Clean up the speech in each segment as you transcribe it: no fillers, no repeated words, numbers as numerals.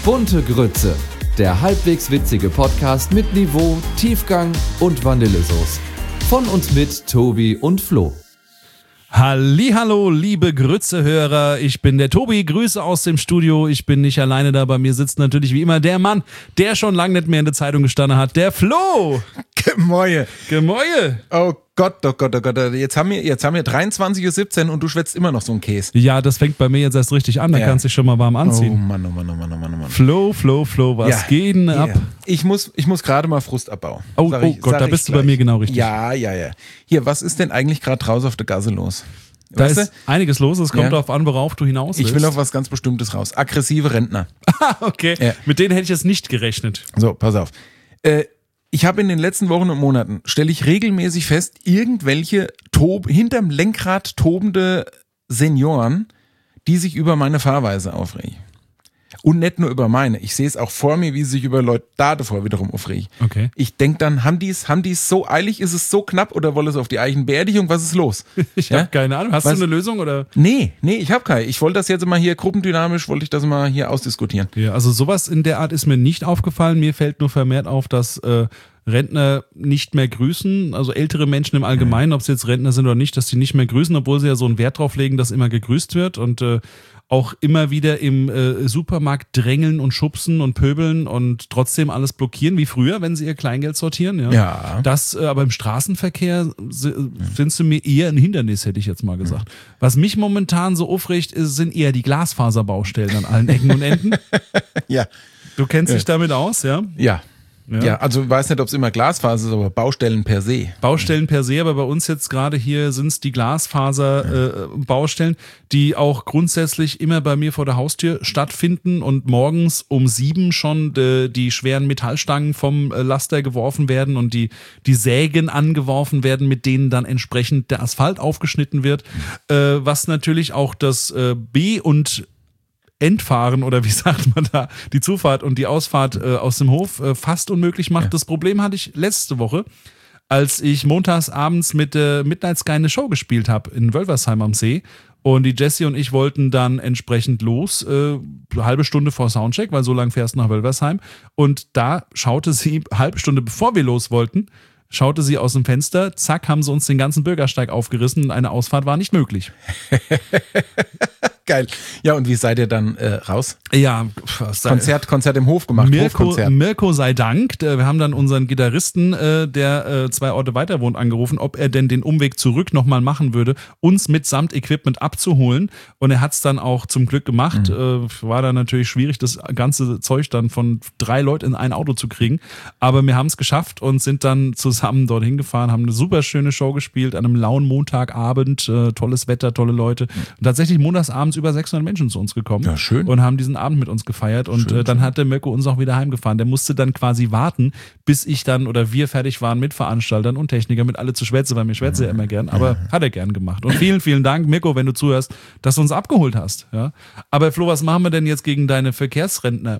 Bunte Grütze, der halbwegs witzige Podcast mit Niveau, Tiefgang und Vanillesoße. Von und mit Tobi und Flo. Hallihallo, liebe Grütze-Hörer, ich bin der Tobi, Grüße aus dem Studio, ich bin nicht alleine da, bei mir sitzt natürlich wie immer der Mann, der schon lange nicht mehr in der Zeitung gestanden hat, der Flo. Gemäue. Oh Gott. Jetzt haben wir 23:17 Uhr und du schwätzt immer noch so einen Käse. Ja, das fängt bei mir jetzt erst richtig an, da kannst du dich schon mal warm anziehen. Oh Mann. Flo, was geht denn ab? Ich muss gerade mal Frust abbauen. Oh Gott, da bist du bei mir genau richtig. Ja. Hier, was ist denn eigentlich gerade draußen auf der Gasse los? Da ist einiges los, es kommt darauf an, worauf du hinaus willst. Ich will auf was ganz Bestimmtes raus. Aggressive Rentner. Okay, mit denen hätte ich jetzt nicht gerechnet. So, pass auf. Ich habe in den letzten Wochen und Monaten, stelle ich regelmäßig fest, irgendwelche hinterm Lenkrad tobende Senioren, die sich über meine Fahrweise aufregen. Und nicht nur über meine. Ich sehe es auch vor mir, wie sie sich über Leute da davor wiederum aufregen. Okay. Ich denke dann, haben die es so eilig? Ist es so knapp oder wollen sie auf die Eichenbeerdigung? Was ist los? Ich habe keine Ahnung. Hast du eine Lösung? Oder? Nee, ich habe keine. Ich wollte das jetzt mal hier gruppendynamisch, hier ausdiskutieren. Ja, also sowas in der Art ist mir nicht aufgefallen. Mir fällt nur vermehrt auf, dass Rentner nicht mehr grüßen, also ältere Menschen im Allgemeinen, ob sie jetzt Rentner sind oder nicht, dass sie nicht mehr grüßen, obwohl sie ja so einen Wert drauf legen, dass immer gegrüßt wird und auch immer wieder im Supermarkt drängeln und schubsen und pöbeln und trotzdem alles blockieren, wie früher, wenn sie ihr Kleingeld sortieren. Ja. Das, aber im Straßenverkehr sind sie mir eher ein Hindernis, hätte ich jetzt mal gesagt. Was mich momentan so aufregt, sind eher die Glasfaserbaustellen an allen Ecken und Enden. Ja. Du kennst dich damit aus, ja? Ja, also ich weiß nicht, ob es immer Glasfaser ist, aber Baustellen per se. Baustellen per se, aber bei uns jetzt gerade hier sind es die Glasfaser-Baustellen, die auch grundsätzlich immer bei mir vor der Haustür stattfinden und morgens um 7 schon die schweren Metallstangen vom Laster geworfen werden und die Sägen angeworfen werden, mit denen dann entsprechend der Asphalt aufgeschnitten wird, was natürlich auch das B- und Entfahren oder wie sagt man da, die Zufahrt und die Ausfahrt aus dem Hof fast unmöglich macht. Ja. Das Problem hatte ich letzte Woche, als ich montags abends mit Midnight Sky eine Show gespielt habe in Wölversheim am See. Und die Jessie und ich wollten dann entsprechend los, halbe Stunde vor Soundcheck, weil so lang fährst du nach Wölversheim. Und da schaute sie, halbe Stunde bevor wir los wollten, schaute sie aus dem Fenster, zack, haben sie uns den ganzen Bürgersteig aufgerissen und eine Ausfahrt war nicht möglich. Geil. Ja, und wie seid ihr dann raus? Ja, Konzert im Hof gemacht, Hofkonzert. Mirko sei Dank. Wir haben dann unseren Gitarristen, der 2 Orte weiter wohnt, angerufen, ob er denn den Umweg zurück nochmal machen würde, uns mitsamt Equipment abzuholen. Und er hat es dann auch zum Glück gemacht. War dann natürlich schwierig, das ganze Zeug dann von 3 Leuten in ein Auto zu kriegen. Aber wir haben es geschafft und sind dann zusammen dorthin gefahren, haben eine super schöne Show gespielt an einem lauen Montagabend. Tolles Wetter, tolle Leute. Und tatsächlich montagsabends über 600 Menschen zu uns gekommen. Ja, schön. Und haben diesen Abend mit uns gefeiert. Und dann hat der Mirko uns auch wieder heimgefahren. Der musste dann quasi warten, bis ich dann oder wir fertig waren mit Veranstaltern und Technikern, mit alle zu schwätzen, weil mir schwätze ja immer gern. Aber hat er gern gemacht. Und vielen, vielen Dank, Mirko, wenn du zuhörst, dass du uns abgeholt hast. Ja? Aber Flo, was machen wir denn jetzt gegen deine Verkehrsrentner?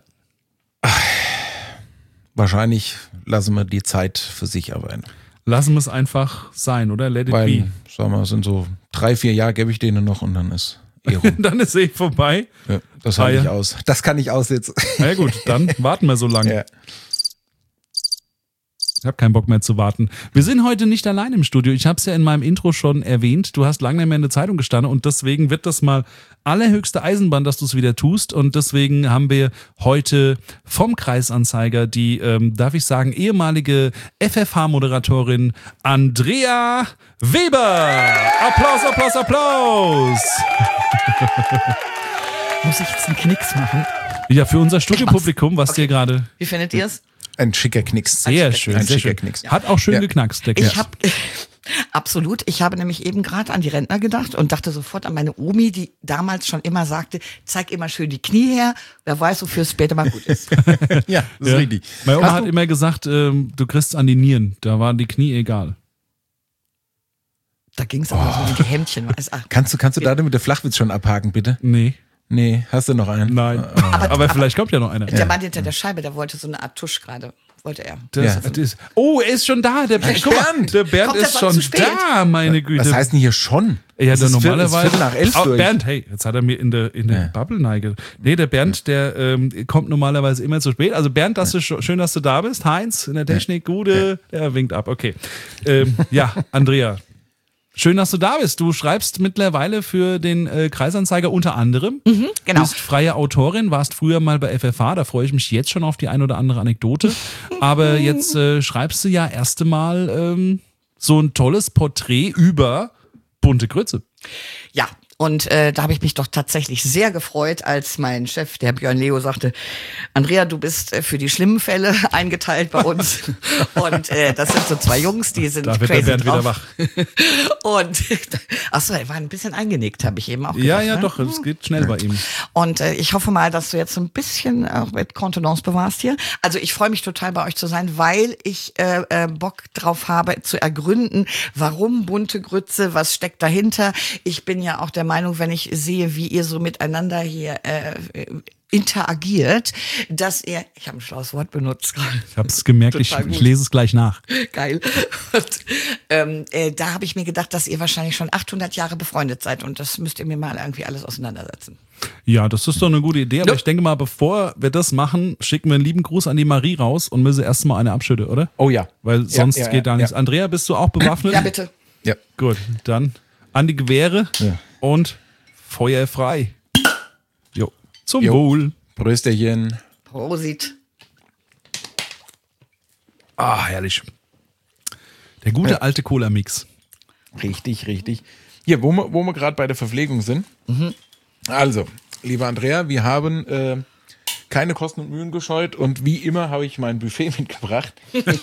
Wahrscheinlich lassen wir die Zeit für sich arbeiten. Lassen wir es einfach sein, oder? Let it be. Sagen wir, sind so 3-4 Jahre gebe ich denen noch und dann ist dann ist vorbei. Ja, das halte ich aus. Das kann ich aussitzen. Na ja, gut, dann warten wir so lange. Ja. Ich habe keinen Bock mehr zu warten. Wir sind heute nicht allein im Studio. Ich habe es ja in meinem Intro schon erwähnt. Du hast lange nicht mehr in der Zeitung gestanden und deswegen wird das mal allerhöchste Eisenbahn, dass du es wieder tust. Und deswegen haben wir heute vom Kreisanzeiger die, darf ich sagen, ehemalige FFH-Moderatorin Andrea Weber. Applaus, Applaus, Applaus. Muss ich jetzt einen Knicks machen? Ja, für unser Studiopublikum, was dir gerade... Wie findet ihr es? Ein schicker Knicks. Sehr schön. Ein schicker Knicks. Hat auch schön geknackst, der Knicks. Absolut. Ich habe nämlich eben gerade an die Rentner gedacht und dachte sofort an meine Omi, die damals schon immer sagte, zeig immer schön die Knie her, wer weiß, wofür es später mal gut ist. Ja, das ist richtig. Meine Oma hat immer gesagt, du kriegst an die Nieren, da waren die Knie egal. Da ging es aber so um die Hemdchen. Kannst du da mit der Flachwitz schon abhaken, bitte? Nee, hast du noch einen? Nein, aber vielleicht kommt ja noch einer. Der Mann hinter der Scheibe, der wollte so eine Art Tusch gerade wollte er. Er ist schon da. Der Bernd, guck mal, der Bernd Kommt der ist sonst schon zu spät? da, meine Güte. Was heißt denn hier schon? Ja, Es der ist normalerweise. Viertel nach 11 durch. Bernd, hey, jetzt hat er mir in der Bubble neige. Nee, der Bernd, der kommt normalerweise immer zu spät. Also Bernd, schön, dass du da bist. Heinz in der Technik, Gude, der winkt ab. Okay. Ja, Andrea. Schön, dass du da bist. Du schreibst mittlerweile für den Kreisanzeiger unter anderem. Genau. Bist freie Autorin, warst früher mal bei FFH, da freue ich mich jetzt schon auf die ein oder andere Anekdote. Aber jetzt schreibst du ja erst einmal so ein tolles Porträt über bunte Grütze. Ja, und da habe ich mich doch tatsächlich sehr gefreut, als mein Chef, der Björn Leo, sagte, Andrea, du bist für die schlimmen Fälle eingeteilt bei uns. Und das sind so 2 Jungs, die sind Da wird crazy der Bernd wieder drauf. wach. Und achso, er war ein bisschen eingenickt, habe ich eben auch Ja, gedacht, ja, ne? doch, es geht schnell bei ihm. Und ich hoffe mal, dass du jetzt so ein bisschen auch mit Kontenance bewahrst hier. Also ich freue mich total, bei euch zu sein, weil ich Bock drauf habe, zu ergründen, warum bunte Grütze, was steckt dahinter. Ich bin ja auch der Meinung, wenn ich sehe, wie ihr so miteinander hier interagiert, dass ihr, ich habe ein schlaues Wort benutzt gerade. Ich habe es gemerkt, ich Total gut. lese es gleich nach. Geil. Und, da habe ich mir gedacht, dass ihr wahrscheinlich schon 800 Jahre befreundet seid und das müsst ihr mir mal irgendwie alles auseinandersetzen. Ja, das ist doch eine gute Idee, aber Ja. ich denke mal, bevor wir das machen, schicken wir einen lieben Gruß an die Marie raus und müssen erst mal eine abschütten, oder? Oh ja. Weil sonst ja, geht da ja. nichts. Andrea, bist du auch bewaffnet? Ja, bitte. Ja. Gut, dann an die Gewehre Ja. und Feuer frei. Jo, zum Jo. Wohl. Prösterchen. Prosit. Ah, herrlich. Der gute Ja. alte Cola-Mix. Richtig, richtig. Hier, wo wir gerade bei der Verpflegung sind. Also, liebe Andrea, wir haben keine Kosten und Mühen gescheut und wie immer habe ich mein Buffet mitgebracht.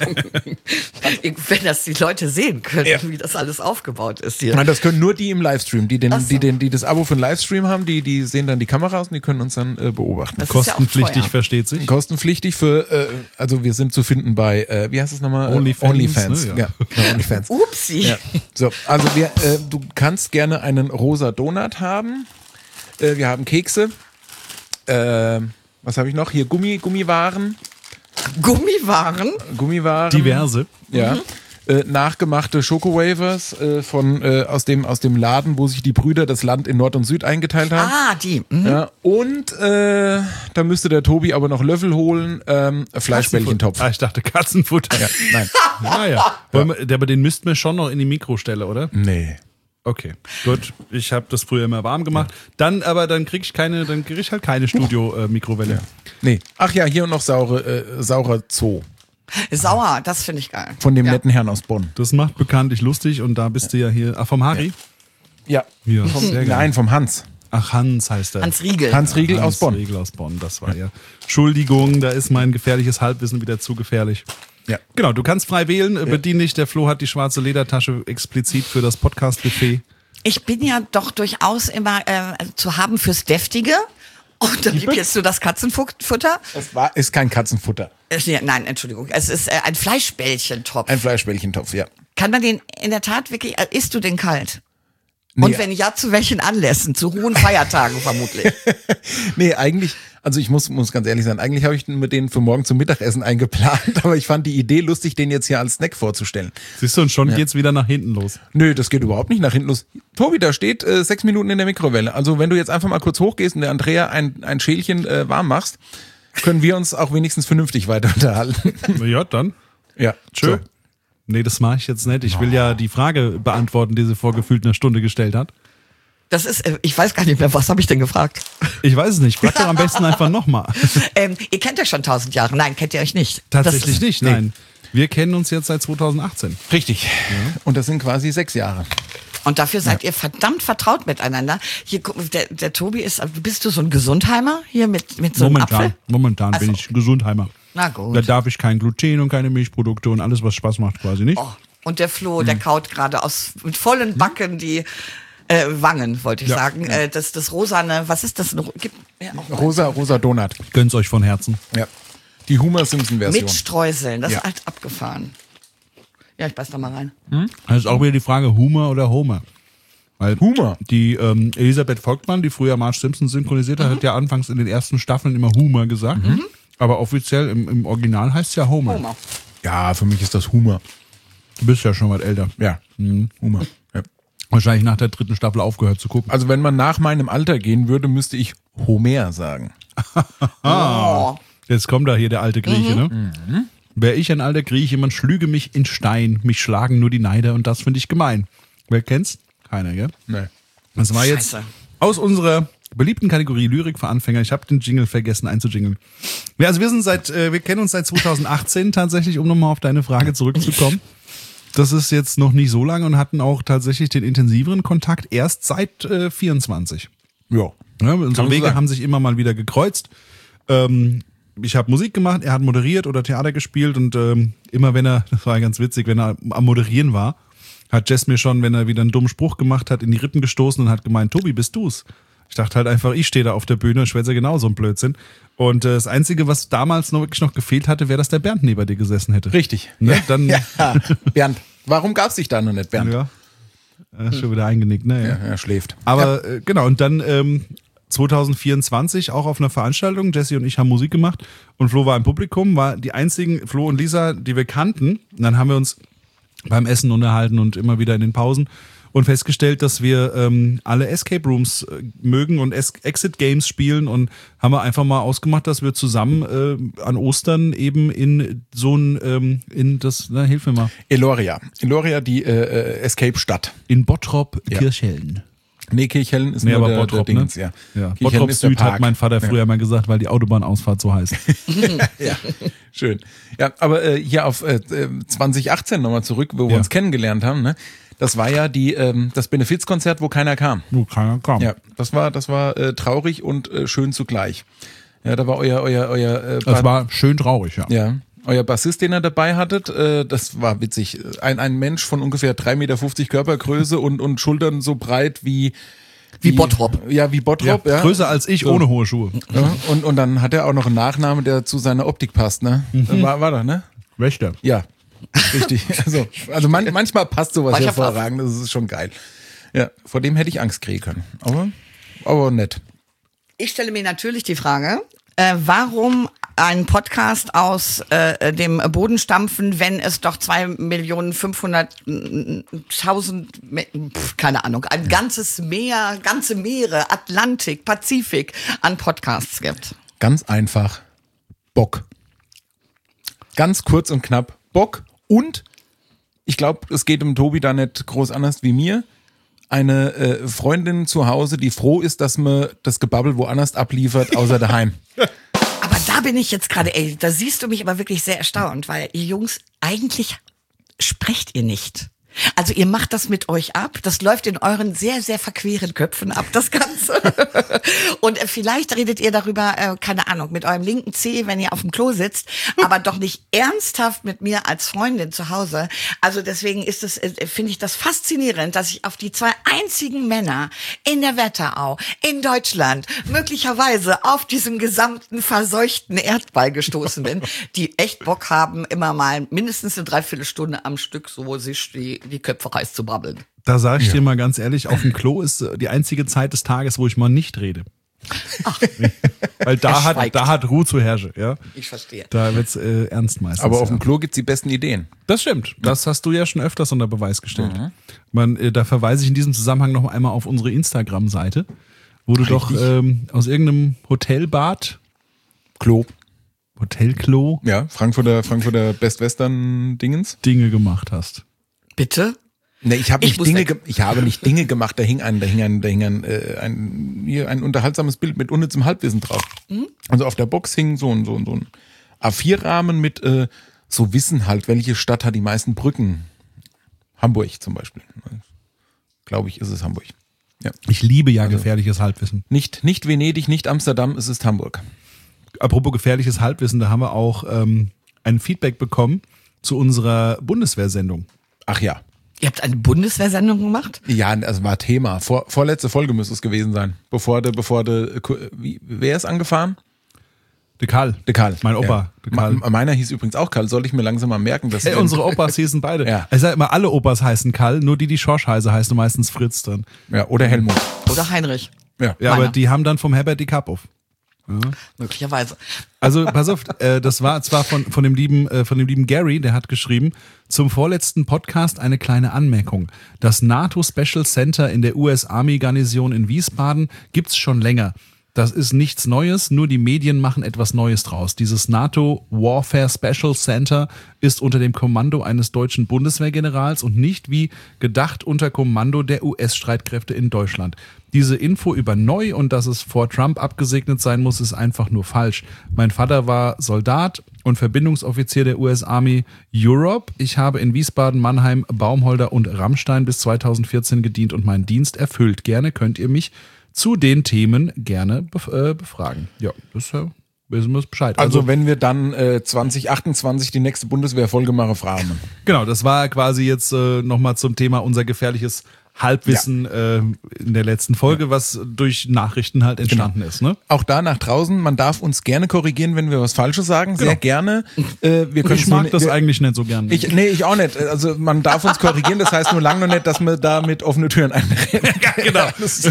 Wenn das die Leute sehen können, Ja. wie das alles aufgebaut ist hier. Nein, das können nur die im Livestream, die Ach so. das Abo für den Livestream haben, die sehen dann die Kameras und die können uns dann beobachten. Das ist ja auch Kostenpflichtig, teuer. versteht sich. Kostenpflichtig für, also wir sind zu finden bei, wie heißt es nochmal? OnlyFans, ne? Ja, genau, OnlyFans. Upsi. Ja. So, also du kannst gerne einen rosa Donut haben. Wir haben Kekse. Was habe ich noch? Hier Gummiwaren. Gummiwaren. Diverse. Ja. Nachgemachte Schoko-Wafers aus dem Laden, wo sich die Brüder das Land in Nord und Süd eingeteilt haben. Ah, die. Mhm. Ja, und da müsste der Tobi aber noch Löffel holen. Fleischbällchentopf. Ah, ich dachte Katzenfutter. Ja, nein. Naja. Aber den müssten wir schon noch in die Mikrostelle, oder? Nee. Okay, gut. Ich habe das früher immer warm gemacht. Dann krieg ich halt keine Studio-Mikrowelle. Ja. Nee. Ach ja, hier noch saurer Zoo. Sauer, das finde ich geil. Von dem Ja. netten Herrn aus Bonn. Das macht bekanntlich lustig und da bist du ja hier. Ach, vom Harry? Ja. Ja, sehr geil. Nein, vom Hans. Ach, Hans heißt er. Hans Riegel. Hans Riegel aus Bonn. Riegel aus Bonn, das war ja. Entschuldigung, da ist mein gefährliches Halbwissen wieder zu gefährlich. Ja. Genau, du kannst frei wählen, bedien dich. Der Flo hat die schwarze Ledertasche explizit für das Podcast-Buffet. Ich bin ja doch durchaus immer zu haben fürs Deftige. Und dann gibst du das Katzenfutter. Ist kein Katzenfutter. Nein, Entschuldigung. Es ist ein Fleischbällchentopf. Ein Fleischbällchentopf, ja. Kann man den in der Tat wirklich, isst du den kalt? Nee, Und wenn ja, zu welchen Anlässen? Zu hohen Feiertagen vermutlich. Nee, eigentlich, also ich muss ganz ehrlich sein, eigentlich habe ich mit denen für morgen zum Mittagessen eingeplant, aber ich fand die Idee lustig, den jetzt hier als Snack vorzustellen. Siehst du, und schon geht's wieder nach hinten los. Nö, das geht überhaupt nicht nach hinten los. Tobi, da steht 6 Minuten in der Mikrowelle. Also wenn du jetzt einfach mal kurz hochgehst und der Andrea ein Schälchen warm machst, können wir uns auch wenigstens vernünftig weiter unterhalten. Na ja, dann. Ja, Tschö. so. Nee, das mache ich jetzt nicht. Ich will ja die Frage beantworten, die sie vor gefühlt einer Stunde gestellt hat. Das ist, ich weiß gar nicht mehr, was habe ich denn gefragt? Ich weiß es nicht. Frag doch am besten einfach nochmal. Ihr kennt ja schon 1000 Jahre. Nein, kennt ihr euch nicht. Tatsächlich Das- nicht, nein. Wir kennen uns jetzt seit 2018. Richtig. Und das sind quasi 6 Jahre. Und dafür seid ihr verdammt vertraut miteinander. Hier, guck, der Tobi ist, bist du so ein Gesundheimer hier mit so einem Apfel? Momentan Ach bin so. ich Gesundheimer. Na gut. Da darf ich kein Gluten und keine Milchprodukte und alles, was Spaß macht, quasi nicht. Oh, und der Flo, der kaut gerade mit vollen Backen die Wangen, wollte ich Ja. sagen. Das rosane, was ist das? Gibt mir auch mal. Rosa Donut. Gönn's euch von Herzen. Ja. Die Homer Simpson-Version. Mit Streuseln, das Ja. ist halt abgefahren. Ja, ich beiß da mal rein. Das ist auch wieder die Frage, Humor oder Homer. Weil Humor. Die Elisabeth Volkmann, die früher Marge Simpson synchronisiert hat, hat ja anfangs in den ersten Staffeln immer Humor gesagt. Aber offiziell im Original heißt es ja Homer. Homer. Ja, für mich ist das Humor. Du bist ja schon was älter. Ja, Humor. Ja. Wahrscheinlich nach der 3. Staffel aufgehört zu gucken. Also wenn man nach meinem Alter gehen würde, müsste ich Homer sagen. Oh. Jetzt kommt da hier der alte Grieche, ne? Wär ich ein alter Grieche, man schlüge mich in Stein, mich schlagen nur die Neider und das finde ich gemein. Wer kennt's? Keiner, gell? Nee. Das war jetzt Scheiße. aus unserer beliebten Kategorie Lyrik für Anfänger. Ich habe den Jingle vergessen einzujingeln. Ja, also wir kennen uns seit 2018 tatsächlich, um nochmal auf deine Frage zurückzukommen. Das ist jetzt noch nicht so lange und hatten auch tatsächlich den intensiveren Kontakt erst seit 24. Ja. Ja, unsere so Wege sagen. haben sich immer mal wieder gekreuzt. Ich habe Musik gemacht, er hat moderiert oder Theater gespielt und immer wenn er, das war ganz witzig, wenn er am Moderieren war, hat Jess mir schon, wenn er wieder einen dummen Spruch gemacht hat, in die Rippen gestoßen und hat gemeint, Tobi, bist du's? Ich dachte halt einfach, ich stehe da auf der Bühne, ich schwätze genauso ein Blödsinn. Und das Einzige, was damals wirklich noch gefehlt hatte, wäre, dass der Bernd neben dir gesessen hätte. Richtig. Ne? Dann, Ja. Bernd, warum gab's dich da noch nicht, Bernd? ja. Er ist schon wieder eingenickt, ne? Ja, er schläft. Aber genau, und dann 2024 auch auf einer Veranstaltung, Jessie und ich haben Musik gemacht und Flo war im Publikum, war die einzigen, Flo und Lisa, die wir kannten. Und dann haben wir uns beim Essen unterhalten und immer wieder in den Pausen und festgestellt, dass wir alle Escape Rooms mögen und Exit Games spielen und haben wir einfach mal ausgemacht, dass wir zusammen an Ostern eben in so ein, hilf mir mal, Eloria, die Escape-Stadt. in Bottrop Ja. Kirchhellen. Nee, Kirchhellen ist Nee, nur aber der Bottrop, Dings, ne? ja. Ja. Kirchhellen Bottrop ist der Süd hat Park. mein Vater früher mal gesagt, weil die Autobahnausfahrt so heißt. Ja, schön. Ja, aber hier auf 2018 nochmal zurück, wo wir Ja. uns kennengelernt haben, ne? Das war ja das Benefizkonzert, wo keiner kam. Wo keiner kam. Ja, das war traurig und schön zugleich. Ja, da war euer Das war schön traurig, ja. ja, euer Bassist, den ihr dabei hattet, das war witzig. Ein Mensch von ungefähr 3,50 Meter Körpergröße und Schultern so breit wie Bottrop. Ja, wie Bottrop, ja. Größer als ich, So. ohne hohe Schuhe. Ja, und dann hat er auch noch einen Nachnamen, der zu seiner Optik passt, ne? War doch, ne? Wächter. Ja, richtig. Also manchmal passt sowas Mancher hervorragend, das ist schon geil. Ja, vor dem hätte ich Angst kriegen können. Aber nett. Ich stelle mir natürlich die Frage, warum einen Podcast aus dem Boden stampfen, wenn es doch 2.500.000, keine Ahnung, ein ganze Meere, Atlantik, Pazifik an Podcasts gibt. Ganz einfach. Bock. Ganz kurz und knapp. Bock und ich glaube, es geht dem Tobi da nicht groß anders wie mir. Eine Freundin zu Hause, die froh ist, dass man das Gebabbel woanders abliefert, außer daheim. Aber da bin ich jetzt gerade, da siehst du mich aber wirklich sehr erstaunt, weil ihr Jungs, eigentlich sprecht ihr nicht. Also ihr macht das mit euch ab, das läuft in euren sehr, sehr verqueren Köpfen ab, das Ganze. Und vielleicht redet ihr darüber, keine Ahnung, mit eurem linken Zeh, wenn ihr auf dem Klo sitzt, aber doch nicht ernsthaft mit mir als Freundin zu Hause. Also deswegen ist es, finde ich das faszinierend, dass ich auf die zwei einzigen Männer in der Wetterau, in Deutschland, möglicherweise auf diesem gesamten verseuchten Erdball gestoßen bin, die echt Bock haben, immer mal mindestens eine Dreiviertelstunde am Stück so sich die Köpfe heiß zu brabbeln. Da sage ich dir mal ganz ehrlich, auf dem Klo ist die einzige Zeit des Tages, wo ich mal nicht rede. Ach. Weil da schweigt. hat Ruhe zu herrschen. Ja? Ich verstehe. Da wird's ernst meistens. Aber auf dem ja. Klo gibt's die besten Ideen. Das stimmt. Das hast du ja schon öfters unter Beweis gestellt. Da verweise ich in diesem Zusammenhang noch einmal auf unsere Instagram-Seite, wo du doch aus irgendeinem Hotelbad, Hotelklo, Ja, Frankfurter Best Western Dingens. Dinge gemacht hast. Bitte? Ne, ich habe Ich nicht muss Dinge, weg. ich habe nicht Dinge gemacht. Da hing ein unterhaltsames Bild mit unnützem Halbwissen drauf. Also auf der Box hing so ein A4-Rahmen mit so Wissen halt. Welche Stadt hat die meisten Brücken? Hamburg zum Beispiel. Glaube ich, ist es Hamburg. Ja. Ich liebe ja gefährliches Halbwissen. Nicht Venedig, nicht Amsterdam, es ist Hamburg. Apropos gefährliches Halbwissen, da haben wir auch ein Feedback bekommen zu unserer Bundeswehrsendung. Ach ja. Ihr habt eine Bundeswehrsendung gemacht? Ja, also war Thema. Vorletzte Folge müsste es gewesen sein. Wer ist angefahren? Der Karl. Der Karl. Mein Opa. Ja. Der Karl. Meiner hieß übrigens auch Karl. Soll ich mir langsam mal merken, dass Hey, unsere Opas hießen beide. Ja. Ich sag immer, alle Opas heißen Karl, nur die Schorsch heißen, heißen meistens Fritz dann. ja, oder Helmut. Oder Heinrich? Ja. Ja, aber Meiner. die haben dann vom Herbert die Kapp auf. Möglicherweise. Also pass auf, das war zwar von dem lieben Gary, der hat geschrieben, zum vorletzten Podcast eine kleine Anmerkung. Das NATO Special Center in der US Army Garnison in Wiesbaden gibt's schon länger. Das ist nichts Neues, nur die Medien machen etwas Neues draus. Dieses NATO Warfare Special Center ist unter dem Kommando eines deutschen Bundeswehrgenerals und nicht wie gedacht unter Kommando der US-Streitkräfte in Deutschland. Diese Info über neu und dass es vor Trump abgesegnet sein muss, ist einfach nur falsch. Mein Vater war Soldat und Verbindungsoffizier der US Army Europe. Ich habe in Wiesbaden, Mannheim, Baumholder und Rammstein bis 2014 gedient und meinen Dienst erfüllt. Gerne könnt ihr mich zu den Themen gerne befragen. Ja, das wissen wir Bescheid. Also wenn wir dann 2028 die nächste Bundeswehrfolge machen, fragen. Genau, das war quasi jetzt nochmal zum Thema unser gefährliches Halbwissen in der letzten Folge, was durch Nachrichten halt entstanden ist. Ne? Auch da nach draußen, man darf uns gerne korrigieren, wenn wir was Falsches sagen, sehr gerne. Ich mag das eigentlich nicht so gerne. Ich auch nicht. Also man darf uns korrigieren, das heißt nur lange noch nicht, dass wir da mit offene Türen einrennen. Genau.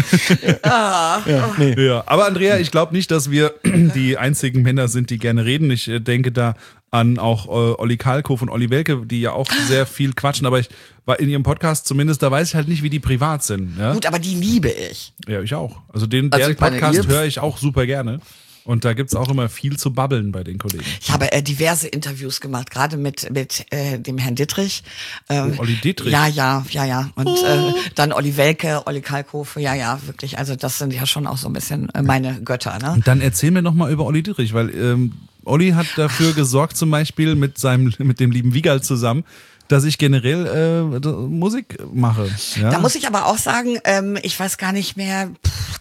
Ja, aber Andrea, ich glaube nicht, dass wir die einzigen Männer sind, die gerne reden. Ich denke da an auch Olli Kalkofe und Olli Welke, die ja auch sehr viel quatschen, aber ich war in ihrem Podcast zumindest, da weiß ich halt nicht, wie die privat sind. Ja? Gut, aber die liebe ich. Ja, ich auch. Also deren Podcast höre ich auch super gerne. Und da gibt's auch immer viel zu babbeln bei den Kollegen. Ich habe diverse Interviews gemacht, gerade mit dem Herrn Dittrich. Olli Dittrich? Ja. Und dann Olli Welke, Olli Kalkofe, ja, wirklich. Also das sind ja schon auch so ein bisschen meine Götter. Ne? Und dann erzähl mir noch mal über Olli Dittrich, weil Olli hat dafür gesorgt, zum Beispiel mit dem lieben Wiegald zusammen, dass ich generell Musik mache. Ja? Da muss ich aber auch sagen, ich weiß gar nicht mehr,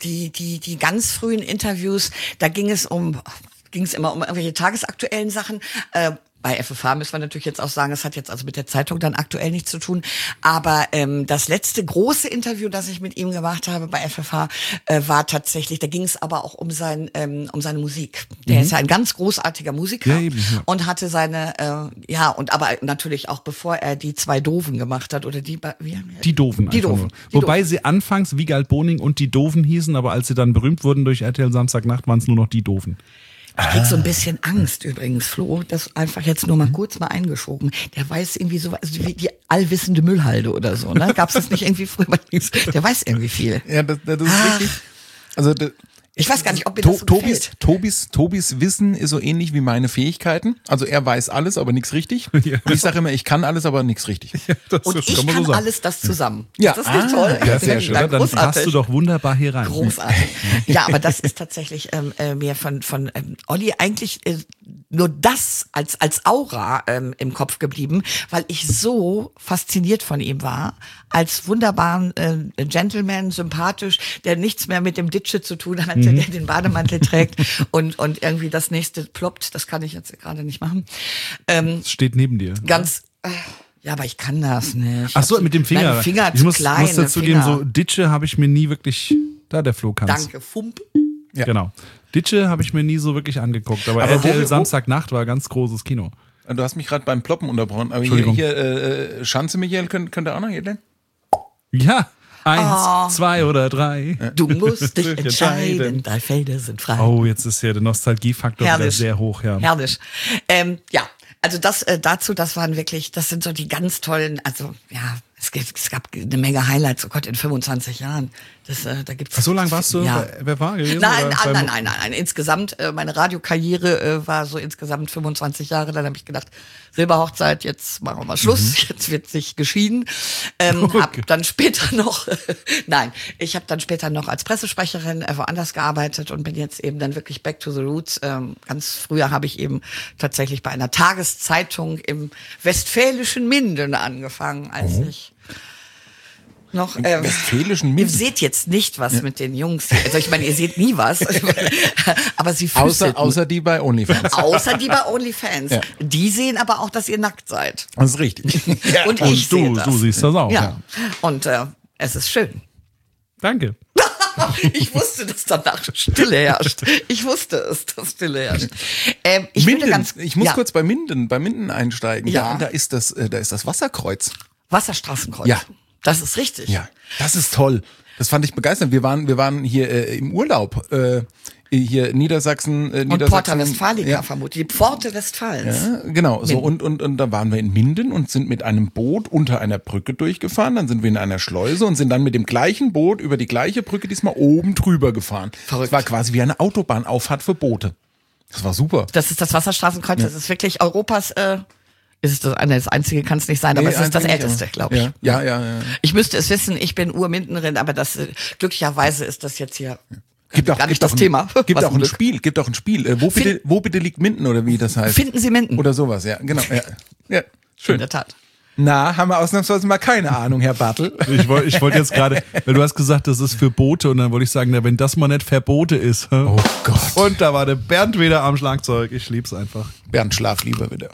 die ganz frühen Interviews, da ging es immer um irgendwelche tagesaktuellen Sachen. Bei FFH müssen wir natürlich jetzt auch sagen, es hat jetzt also mit der Zeitung dann aktuell nichts zu tun. Aber das letzte große Interview, das ich mit ihm gemacht habe bei FFH, war tatsächlich, da ging es aber auch um seine Musik. Der ist ja ein ganz großartiger Musiker und hatte seine, und aber natürlich auch bevor er die zwei Doofen gemacht hat oder die Doofen. Wobei sie anfangs Wiegald Boning und die Doofen hießen, aber als sie dann berühmt wurden durch RTL Samstagnacht, waren es nur noch die Doofen. Ich krieg so ein bisschen Angst übrigens, Flo, das einfach jetzt nur mal kurz mal eingeschoben. Der weiß irgendwie so, also wie die allwissende Müllhalde oder so, ne? Gab's das nicht irgendwie früher bei Dings? Der weiß irgendwie viel. Ja, das ist richtig. Also ich weiß gar nicht, ob mir das so gefällt. Tobis Wissen ist so ähnlich wie meine Fähigkeiten. Also er weiß alles, aber nichts richtig. Ja. Und ich sage immer, ich kann alles, aber nichts richtig. Ja, und ich kann so alles das zusammen. Ja. Das ist nicht toll. Ja, sehr schön. Dann passt du doch wunderbar hier rein. Großartig. Ja, aber das ist tatsächlich mir von Olli eigentlich nur das als Aura im Kopf geblieben, weil ich so fasziniert von ihm war, als wunderbaren Gentleman, sympathisch, der nichts mehr mit dem Ditsche zu tun hat, der den Bademantel trägt und irgendwie das nächste ploppt. Das kann ich jetzt gerade nicht machen. Es steht neben dir. Ja, aber ich kann das nicht. Ach so, mit dem Finger. Mein Finger ich muss klein, dazu geben, so Ditsche habe ich mir nie wirklich, der Flo kann's. Danke, Fump. Ja. Genau. Ditsche habe ich mir nie so wirklich angeguckt, aber RTL Samstagnacht war ganz großes Kino. Du hast mich gerade beim Ploppen unterbrochen, aber hier Schanze Michael, könnt ihr auch noch hier denn? Ja. 1, 2 oder 3. Du musst dich entscheiden, 3 Felder sind frei. Oh, jetzt ist ja der Nostalgiefaktor wieder sehr hoch. Ja. Herrlich. Also das das sind so die ganz tollen, also ja, es gab eine Menge Highlights, oh Gott, in 25 Jahren. Da gibt's. So lange warst du? Ja. Wer war gewesen? Nein. Insgesamt, meine Radiokarriere war so insgesamt 25 Jahre. Dann habe ich gedacht, Silberhochzeit, jetzt machen wir mal Schluss. Jetzt wird sich geschieden. Hab dann später noch, ich habe dann später noch als Pressesprecherin woanders gearbeitet und bin jetzt eben dann wirklich back to the roots. Ganz früher habe ich eben tatsächlich bei einer Tageszeitung im westfälischen Minden angefangen, als ich noch westfälischen Minden. Ihr seht jetzt nicht was mit den Jungs. Also ich meine, ihr seht nie was, aber sie füßelten. Außer die bei OnlyFans. Außer die bei OnlyFans. Ja. Die sehen aber auch, dass ihr nackt seid. Das ist richtig. Und ich sehe das. Du siehst das auch. Ja. Und es ist schön. Danke. Ich wusste, dass danach Stille herrscht. Ich wusste es, dass Stille herrscht. Ich muss kurz bei Minden einsteigen. Ja. Da ist das Wasserkreuz. Wasserstraßenkreuz. Ja. Das ist richtig. Ja, das ist toll. Das fand ich begeisternd. Wir waren hier im Urlaub hier Niedersachsen. Und Porta Westfalica vermutlich. Die Pforte Westfalens. Ja, genau. So, und da waren wir in Minden und sind mit einem Boot unter einer Brücke durchgefahren. Dann sind wir in einer Schleuse und sind dann mit dem gleichen Boot über die gleiche Brücke diesmal oben drüber gefahren. Verrückt. Das war quasi wie eine Autobahnauffahrt für Boote. Das war super. Das ist das Wasserstraßenkreuz. Das ist wirklich Europas. Ist es das einzige, kann es nicht sein, aber es ist das älteste, glaube ich. Ja. Ich müsste es wissen, ich bin Urmindenerin, aber das glücklicherweise ist das jetzt hier gar nicht das Thema. Gibt auch ein Spiel. Wo bitte liegt Minden oder wie das heißt? Finden Sie Minden. Oder sowas, ja, genau. Ja, schön. In der Tat. Na, haben wir ausnahmsweise mal keine Ahnung, Herr Bartel. Ich wollte jetzt gerade, weil du hast gesagt, das ist für Boote und dann wollte ich sagen, na, wenn das mal nicht Verbote ist. Oh Gott. Und da war der Bernd wieder am Schlagzeug. Ich lieb's einfach. Bernd, schlaf lieber wieder.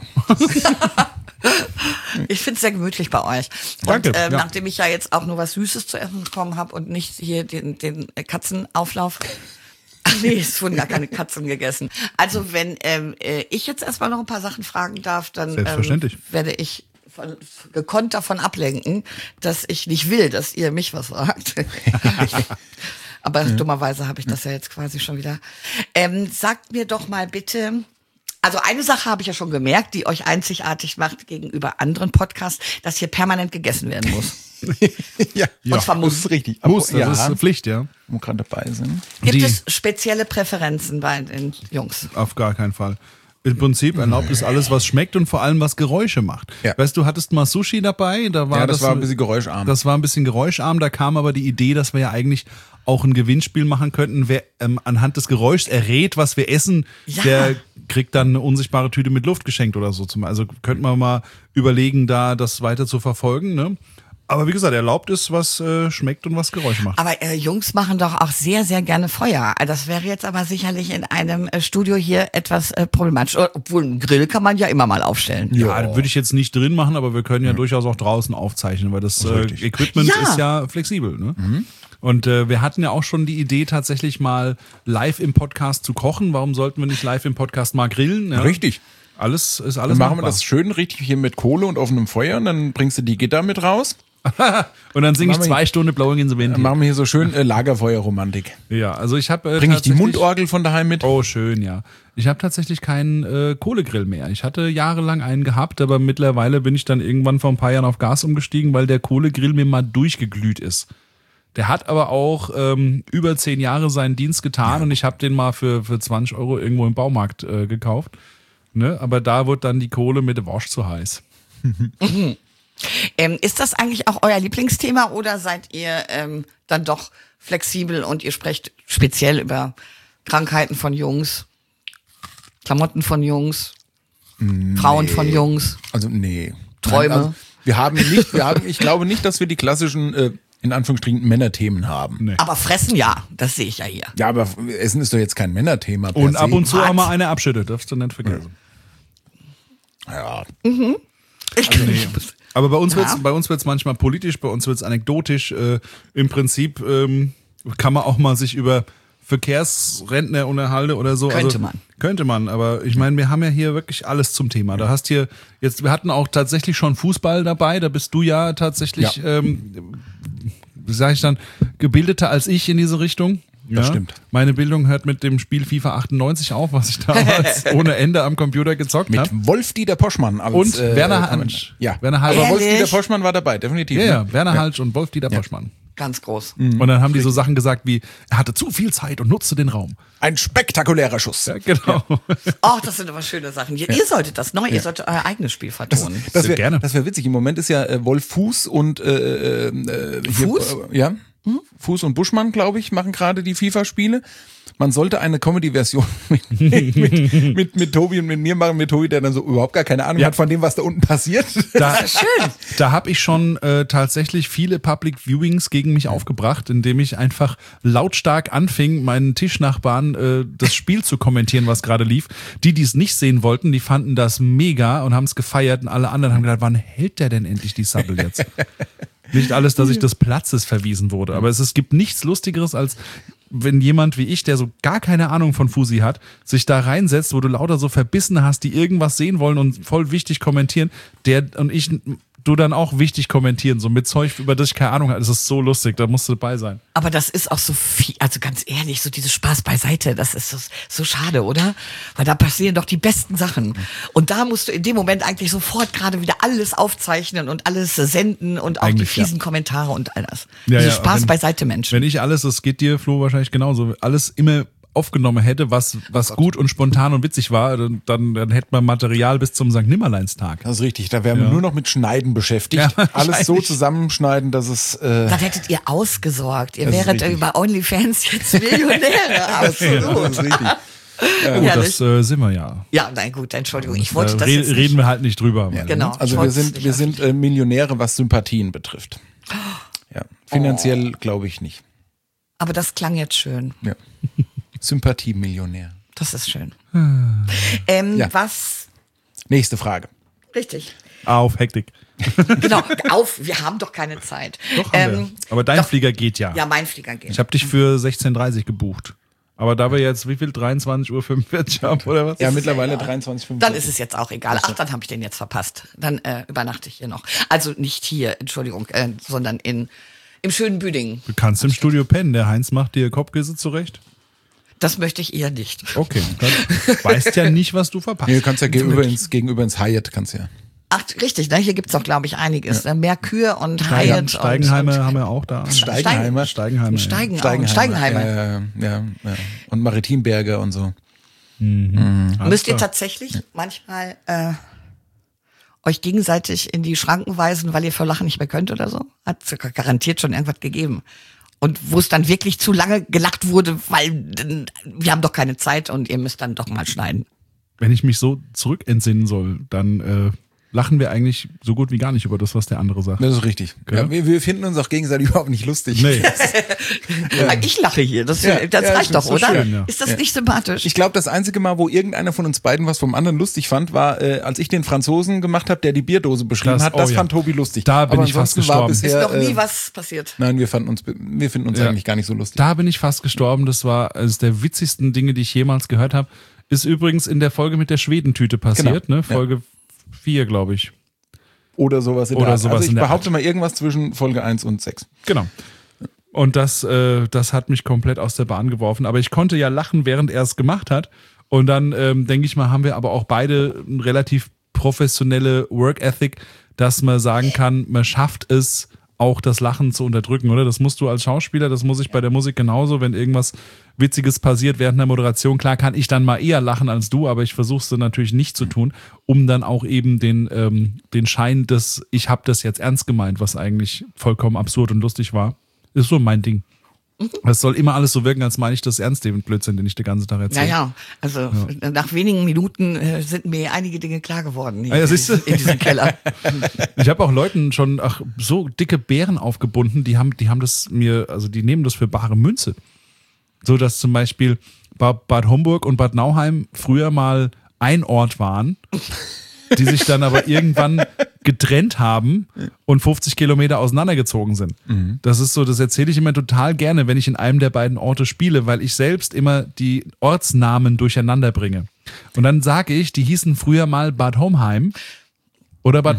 Ich finde es sehr gemütlich bei euch. Danke, Und ja. nachdem ich ja jetzt auch nur was Süßes zu essen bekommen habe und nicht hier den Katzenauflauf. Ach nee, es wurden gar keine Katzen gegessen. Also wenn ich jetzt erstmal noch ein paar Sachen fragen darf, dann Selbstverständlich. Werde ich gekonnt davon ablenken, dass ich nicht will, dass ihr mich was fragt. Aber dummerweise habe ich das ja jetzt quasi schon wieder. Sagt mir doch mal bitte, also eine Sache habe ich ja schon gemerkt, die euch einzigartig macht gegenüber anderen Podcasts, dass hier permanent gegessen werden muss. Ja, Und zwar muss. das ist richtig. Muss, das ja, ist eine Pflicht, ja. wo wir gerade dabei sind. Gibt Die- es spezielle Präferenzen bei den Jungs? Auf gar keinen Fall. Im Prinzip erlaubt es alles, was schmeckt und vor allem, was Geräusche macht. Ja. Weißt du, hattest mal Sushi dabei? Da war Das war ein bisschen geräuscharm. Das war ein bisschen geräuscharm. Da kam aber die Idee, dass wir ja eigentlich auch ein Gewinnspiel machen könnten. Wer anhand des Geräuschs errät, was wir essen, Ja. der kriegt dann eine unsichtbare Tüte mit Luft geschenkt oder so. Also könnten wir mal überlegen, da das weiter zu verfolgen. Ne? Aber wie gesagt, erlaubt ist, was schmeckt und was Geräusche macht. Aber Jungs machen doch auch sehr, sehr gerne Feuer. Das wäre jetzt aber sicherlich in einem Studio hier etwas problematisch. Obwohl, einen Grill kann man ja immer mal aufstellen. Ja, würde ich jetzt nicht drin machen, aber wir können ja durchaus auch draußen aufzeichnen, weil das Equipment Ja. ist ja flexibel. Ne? Und wir hatten ja auch schon die Idee, tatsächlich mal live im Podcast zu kochen. Warum sollten wir nicht live im Podcast mal grillen? Ja? Richtig. Alles ist Dann alles machen wir machbar. das schön richtig hier mit Kohle und offenem Feuer und dann bringst du die Gitter mit raus. Und dann singe ich Machen wir- 2 Stunden Blowing in the Wind. Dann machen wir hier so schön Lagerfeuerromantik. Ja, also ich habe Bring ich die Mundorgel von daheim mit? Oh, schön, ja. Ich habe tatsächlich keinen Kohlegrill mehr. Ich hatte jahrelang einen gehabt, aber mittlerweile bin ich dann irgendwann vor ein paar Jahren auf Gas umgestiegen, weil der Kohlegrill mir mal durchgeglüht ist. Der hat aber auch über 10 Jahre seinen Dienst getan und ich habe den mal für 20 € irgendwo im Baumarkt gekauft. Ne? Aber da wurde dann die Kohle mit dem Wasch zu heiß. Ist das eigentlich auch euer Lieblingsthema oder seid ihr dann doch flexibel und ihr sprecht speziell über Krankheiten von Jungs, Klamotten von Jungs, Frauen von Jungs? Also nee. Träume. Nein, also, ich glaube nicht, dass wir die klassischen, in Anführungsstrichen, Männerthemen haben. Nee. Aber fressen ja, das sehe ich ja hier. Ja, aber Essen ist doch jetzt kein Männerthema. per Und se. ab und zu Was? auch mal eine abschüttet, darfst du nicht vergessen. Ja, Aber bei uns Ja. wird's manchmal politisch, bei uns wird's anekdotisch. Im Prinzip kann man auch mal sich über Verkehrsrentner unterhalten oder so. Könnte man. Könnte man, aber ich meine, wir haben ja hier wirklich alles zum Thema. Da hast hier jetzt, wir hatten auch tatsächlich schon Fußball dabei, da bist du ja tatsächlich, wie sage ich dann, gebildeter als ich in diese Richtung. Das stimmt. Meine Bildung hört mit dem Spiel FIFA 98 auf, was ich damals ohne Ende am Computer gezockt mit habe. Wolf-Dieter Poschmann als Und Werner Kommandant. Hansch. Ja, Werner Hansch. aber Ehrlich? Wolf-Dieter Poschmann war dabei, definitiv. Ja, ne? ja, Werner Halsch und Wolf-Dieter Poschmann. Ganz groß. Und dann haben die so Sachen gesagt wie, er hatte zu viel Zeit und nutzte den Raum. Ein spektakulärer Schuss. Ja, genau. Ach, das sind aber schöne Sachen. Ihr solltet das neu, ihr solltet euer eigenes Spiel vertonen. Das Sehr gerne. wär witzig. Im Moment ist ja Wolf Fuß und Fuß? Ja. Fuß und Buschmann, glaube ich, machen gerade die FIFA-Spiele. Man sollte eine Comedy-Version mit Tobi und mit mir machen, mit Tobi, der dann so überhaupt gar keine Ahnung hat von dem, was da unten passiert. Da habe ich schon tatsächlich viele Public Viewings gegen mich aufgebracht, indem ich einfach lautstark anfing, meinen Tischnachbarn das Spiel zu kommentieren, was gerade lief. Die es nicht sehen wollten, die fanden das mega und haben es gefeiert und alle anderen haben gedacht, wann hält der denn endlich die Sabbel jetzt? Nicht alles, dass ich des Platzes verwiesen wurde, aber es gibt nichts Lustigeres, als wenn jemand wie ich, der so gar keine Ahnung von Fusi hat, sich da reinsetzt, wo du lauter so Verbissene hast, die irgendwas sehen wollen und voll wichtig kommentieren, der und ich du dann auch wichtig kommentieren, so mit Zeug, über das ich keine Ahnung habe. Das ist so lustig, da musst du dabei sein. Aber das ist auch so viel, also ganz ehrlich, so dieses Spaß beiseite, das ist so schade, oder? Weil da passieren doch die besten Sachen. Und da musst du in dem Moment eigentlich sofort gerade wieder alles aufzeichnen und alles senden und auch Eigentlich, die fiesen Kommentare und all das. Ja, Diese ja, Spaß beiseite Menschen. Wenn ich alles, das geht dir, Flo, wahrscheinlich genauso, alles immer aufgenommen hätte, was gut und spontan und witzig war, dann hätte man Material bis zum St. Nimmerleinstag. Das ist richtig, da wären wir nur noch mit Schneiden beschäftigt. Ja, Alles so zusammenschneiden, dass es... Dann hättet ihr ausgesorgt. Ihr Das ist wäret richtig. über OnlyFans jetzt Millionäre. Absolut. das ist richtig. Gut, Ja, das sind wir ja. Ja, nein, gut, Entschuldigung. Ich Da wollte das jetzt reden wir halt nicht drüber. Ja, weil, Genau. ne? Also Ich wir wollt's sind, nicht wir sind Millionäre, was Sympathien betrifft. Ja. Finanziell glaube ich nicht. Aber das klang jetzt schön. Ja. Sympathiemillionär. Das ist schön. Ja. Was? Nächste Frage. Richtig. Auf Hektik. Genau, wir haben doch keine Zeit. Doch, haben wir. Aber dein doch. Flieger geht ja. Ja, mein Flieger geht. Ich habe dich für 16:30 Uhr gebucht. Aber da wir jetzt, wie viel, 23:45 Uhr haben, oder was? Ja, mittlerweile 23,45. Dann ist es jetzt auch egal. Ach, dann habe ich den jetzt verpasst. Dann übernachte ich hier noch. Also nicht hier, Entschuldigung, sondern im schönen Büdingen. Du kannst im Studio pennen. Der Heinz macht dir Kopfkissen zurecht. Das möchte ich eher nicht. Okay. Dann weißt ja nicht, was du verpasst. Nee, du kannst ja gegenüber ins Hyatt, kannst ja. Ach, richtig, ne? Hier gibt's auch, glaube ich, einiges. Merkur und Hyatt. Steigenheimer haben wir auch da. Steigenheimer. Steigenheimer. Steigenheimer. Ja. Und Maritimberger und so. Müsst ihr tatsächlich manchmal euch gegenseitig in die Schranken weisen, weil ihr vor Lachen nicht mehr könnt oder so? Hat garantiert schon irgendwas gegeben. Und wo es dann wirklich zu lange gelacht wurde, weil wir haben doch keine Zeit und ihr müsst dann doch mal schneiden. Wenn ich mich so zurückentsinnen soll, dann lachen wir eigentlich so gut wie gar nicht über das, was der andere sagt. Das ist richtig. Okay. Ja, wir finden uns auch gegenseitig überhaupt nicht lustig. Nee. Ich lache hier, das Ja, reicht das doch, ist so oder? schön, ja. Ist das nicht sympathisch? Ich glaube, das einzige Mal, wo irgendeiner von uns beiden was vom anderen lustig fand, war, als ich den Franzosen gemacht habe, der die Bierdose beschrieben hat. Das fand Tobi lustig. Da bin Aber ich fast ansonsten war gestorben. bisher, Ist noch nie was passiert. Nein, wir finden uns Ja. eigentlich gar nicht so lustig. Da bin ich fast gestorben. Das war eines der witzigsten Dinge, die ich jemals gehört habe. Ist übrigens in der Folge mit der Schwedentüte passiert, Genau. ne? Folge 4, glaube ich. Oder sowas in Oder der Art. sowas Also ich in der behaupte mal irgendwas zwischen Folge 1 und 6. Genau. Und das hat mich komplett aus der Bahn geworfen. Aber ich konnte ja lachen, während er es gemacht hat. Und dann, denke ich mal, haben wir aber auch beide eine relativ professionelle Work Ethic, dass man sagen kann, man schafft es, auch das Lachen zu unterdrücken, oder? Das musst du als Schauspieler, das muss ich bei der Musik genauso, wenn irgendwas Witziges passiert während der Moderation. Klar kann ich dann mal eher lachen als du, aber ich versuche es dann natürlich nicht zu tun, um dann auch eben den Schein des, ich habe das jetzt ernst gemeint, was eigentlich vollkommen absurd und lustig war. Ist so mein Ding. Es soll immer alles so wirken, als meine ich das ernst, den Blödsinn, den ich den ganzen Tag erzähle. Naja, also nach wenigen Minuten sind mir einige Dinge klar geworden hier Ja, siehst du? in diesem Keller. Ich habe auch Leuten schon so dicke Beeren aufgebunden, die haben das mir, also die nehmen das für bare Münze. So dass zum Beispiel Bad Homburg und Bad Nauheim früher mal ein Ort waren, die sich dann aber irgendwann getrennt haben und 50 Kilometer auseinandergezogen sind. Das ist so, das erzähle ich immer total gerne, wenn ich in einem der beiden Orte spiele, weil ich selbst immer die Ortsnamen durcheinander bringe. Und dann sage ich, die hießen früher mal Bad Homheim oder Bad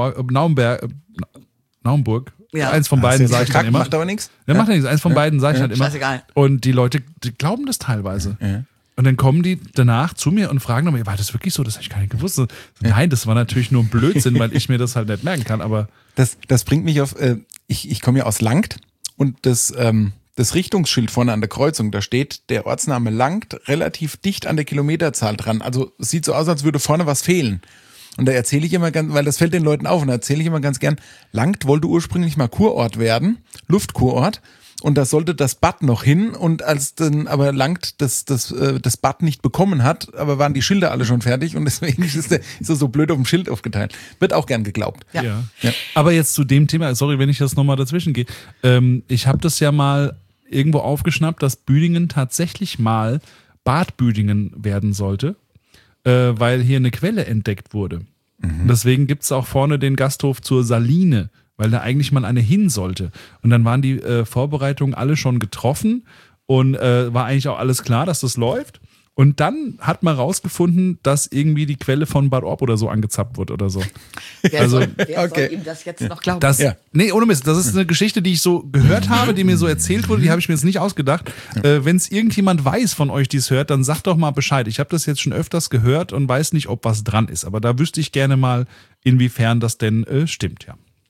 Naumburg. Ja. Eins von beiden sage ich dann immer. Macht aber nichts. Ja, macht ja nichts. Eins von beiden sage ich halt immer. Scheißegal. Und die Leute, die glauben das teilweise. Und dann kommen die danach zu mir und fragen nochmal, war das wirklich so? Das habe ich gar nicht gewusst. So, nein, das war natürlich nur ein Blödsinn, weil ich mir das halt nicht merken kann. Aber Das bringt mich auf, ich komme ja aus Langt und das Richtungsschild vorne an der Kreuzung, da steht der Ortsname Langt relativ dicht an der Kilometerzahl dran. Also es sieht so aus, als würde vorne was fehlen. Und da erzähle ich immer ganz, weil das fällt den Leuten auf, und da erzähle ich immer ganz gern, Langt wollte ursprünglich mal Kurort werden, Luftkurort. Und da sollte das Bad noch hin, und als dann aber Langt das Bad nicht bekommen hat, aber waren die Schilder alle schon fertig, und deswegen ist er so blöd auf dem Schild aufgeteilt. Wird auch gern geglaubt. Ja. Aber jetzt zu dem Thema, sorry, wenn ich das nochmal dazwischen gehe. Ich habe das ja mal irgendwo aufgeschnappt, dass Büdingen tatsächlich mal Bad Büdingen werden sollte, weil hier eine Quelle entdeckt wurde. Und deswegen gibt es auch vorne den Gasthof zur Saline, weil da eigentlich mal eine hin sollte. Und dann waren die Vorbereitungen alle schon getroffen und war eigentlich auch alles klar, dass das läuft. Und dann hat man rausgefunden, dass irgendwie die Quelle von Bad Orb oder so angezappt wird oder so. Wer soll okay. ihm das jetzt noch glauben? Nee, ohne Mist. Das ist eine Geschichte, die ich so gehört habe, die mir so erzählt wurde. Die habe ich mir jetzt nicht ausgedacht. Wenn es irgendjemand weiß von euch, die es hört, dann sagt doch mal Bescheid. Ich habe das jetzt schon öfters gehört und weiß nicht, ob was dran ist. Aber da wüsste ich gerne mal, inwiefern das denn stimmt, ja.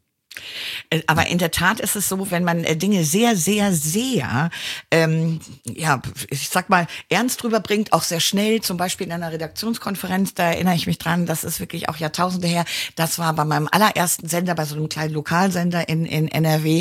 Aber in der Tat ist es so, wenn man Dinge sehr, sehr, sehr, ich sag mal, ernst drüber bringt, auch sehr schnell, zum Beispiel in einer Redaktionskonferenz, da erinnere ich mich dran, das ist wirklich auch Jahrtausende her, das war bei meinem allerersten Sender, bei so einem kleinen Lokalsender in NRW,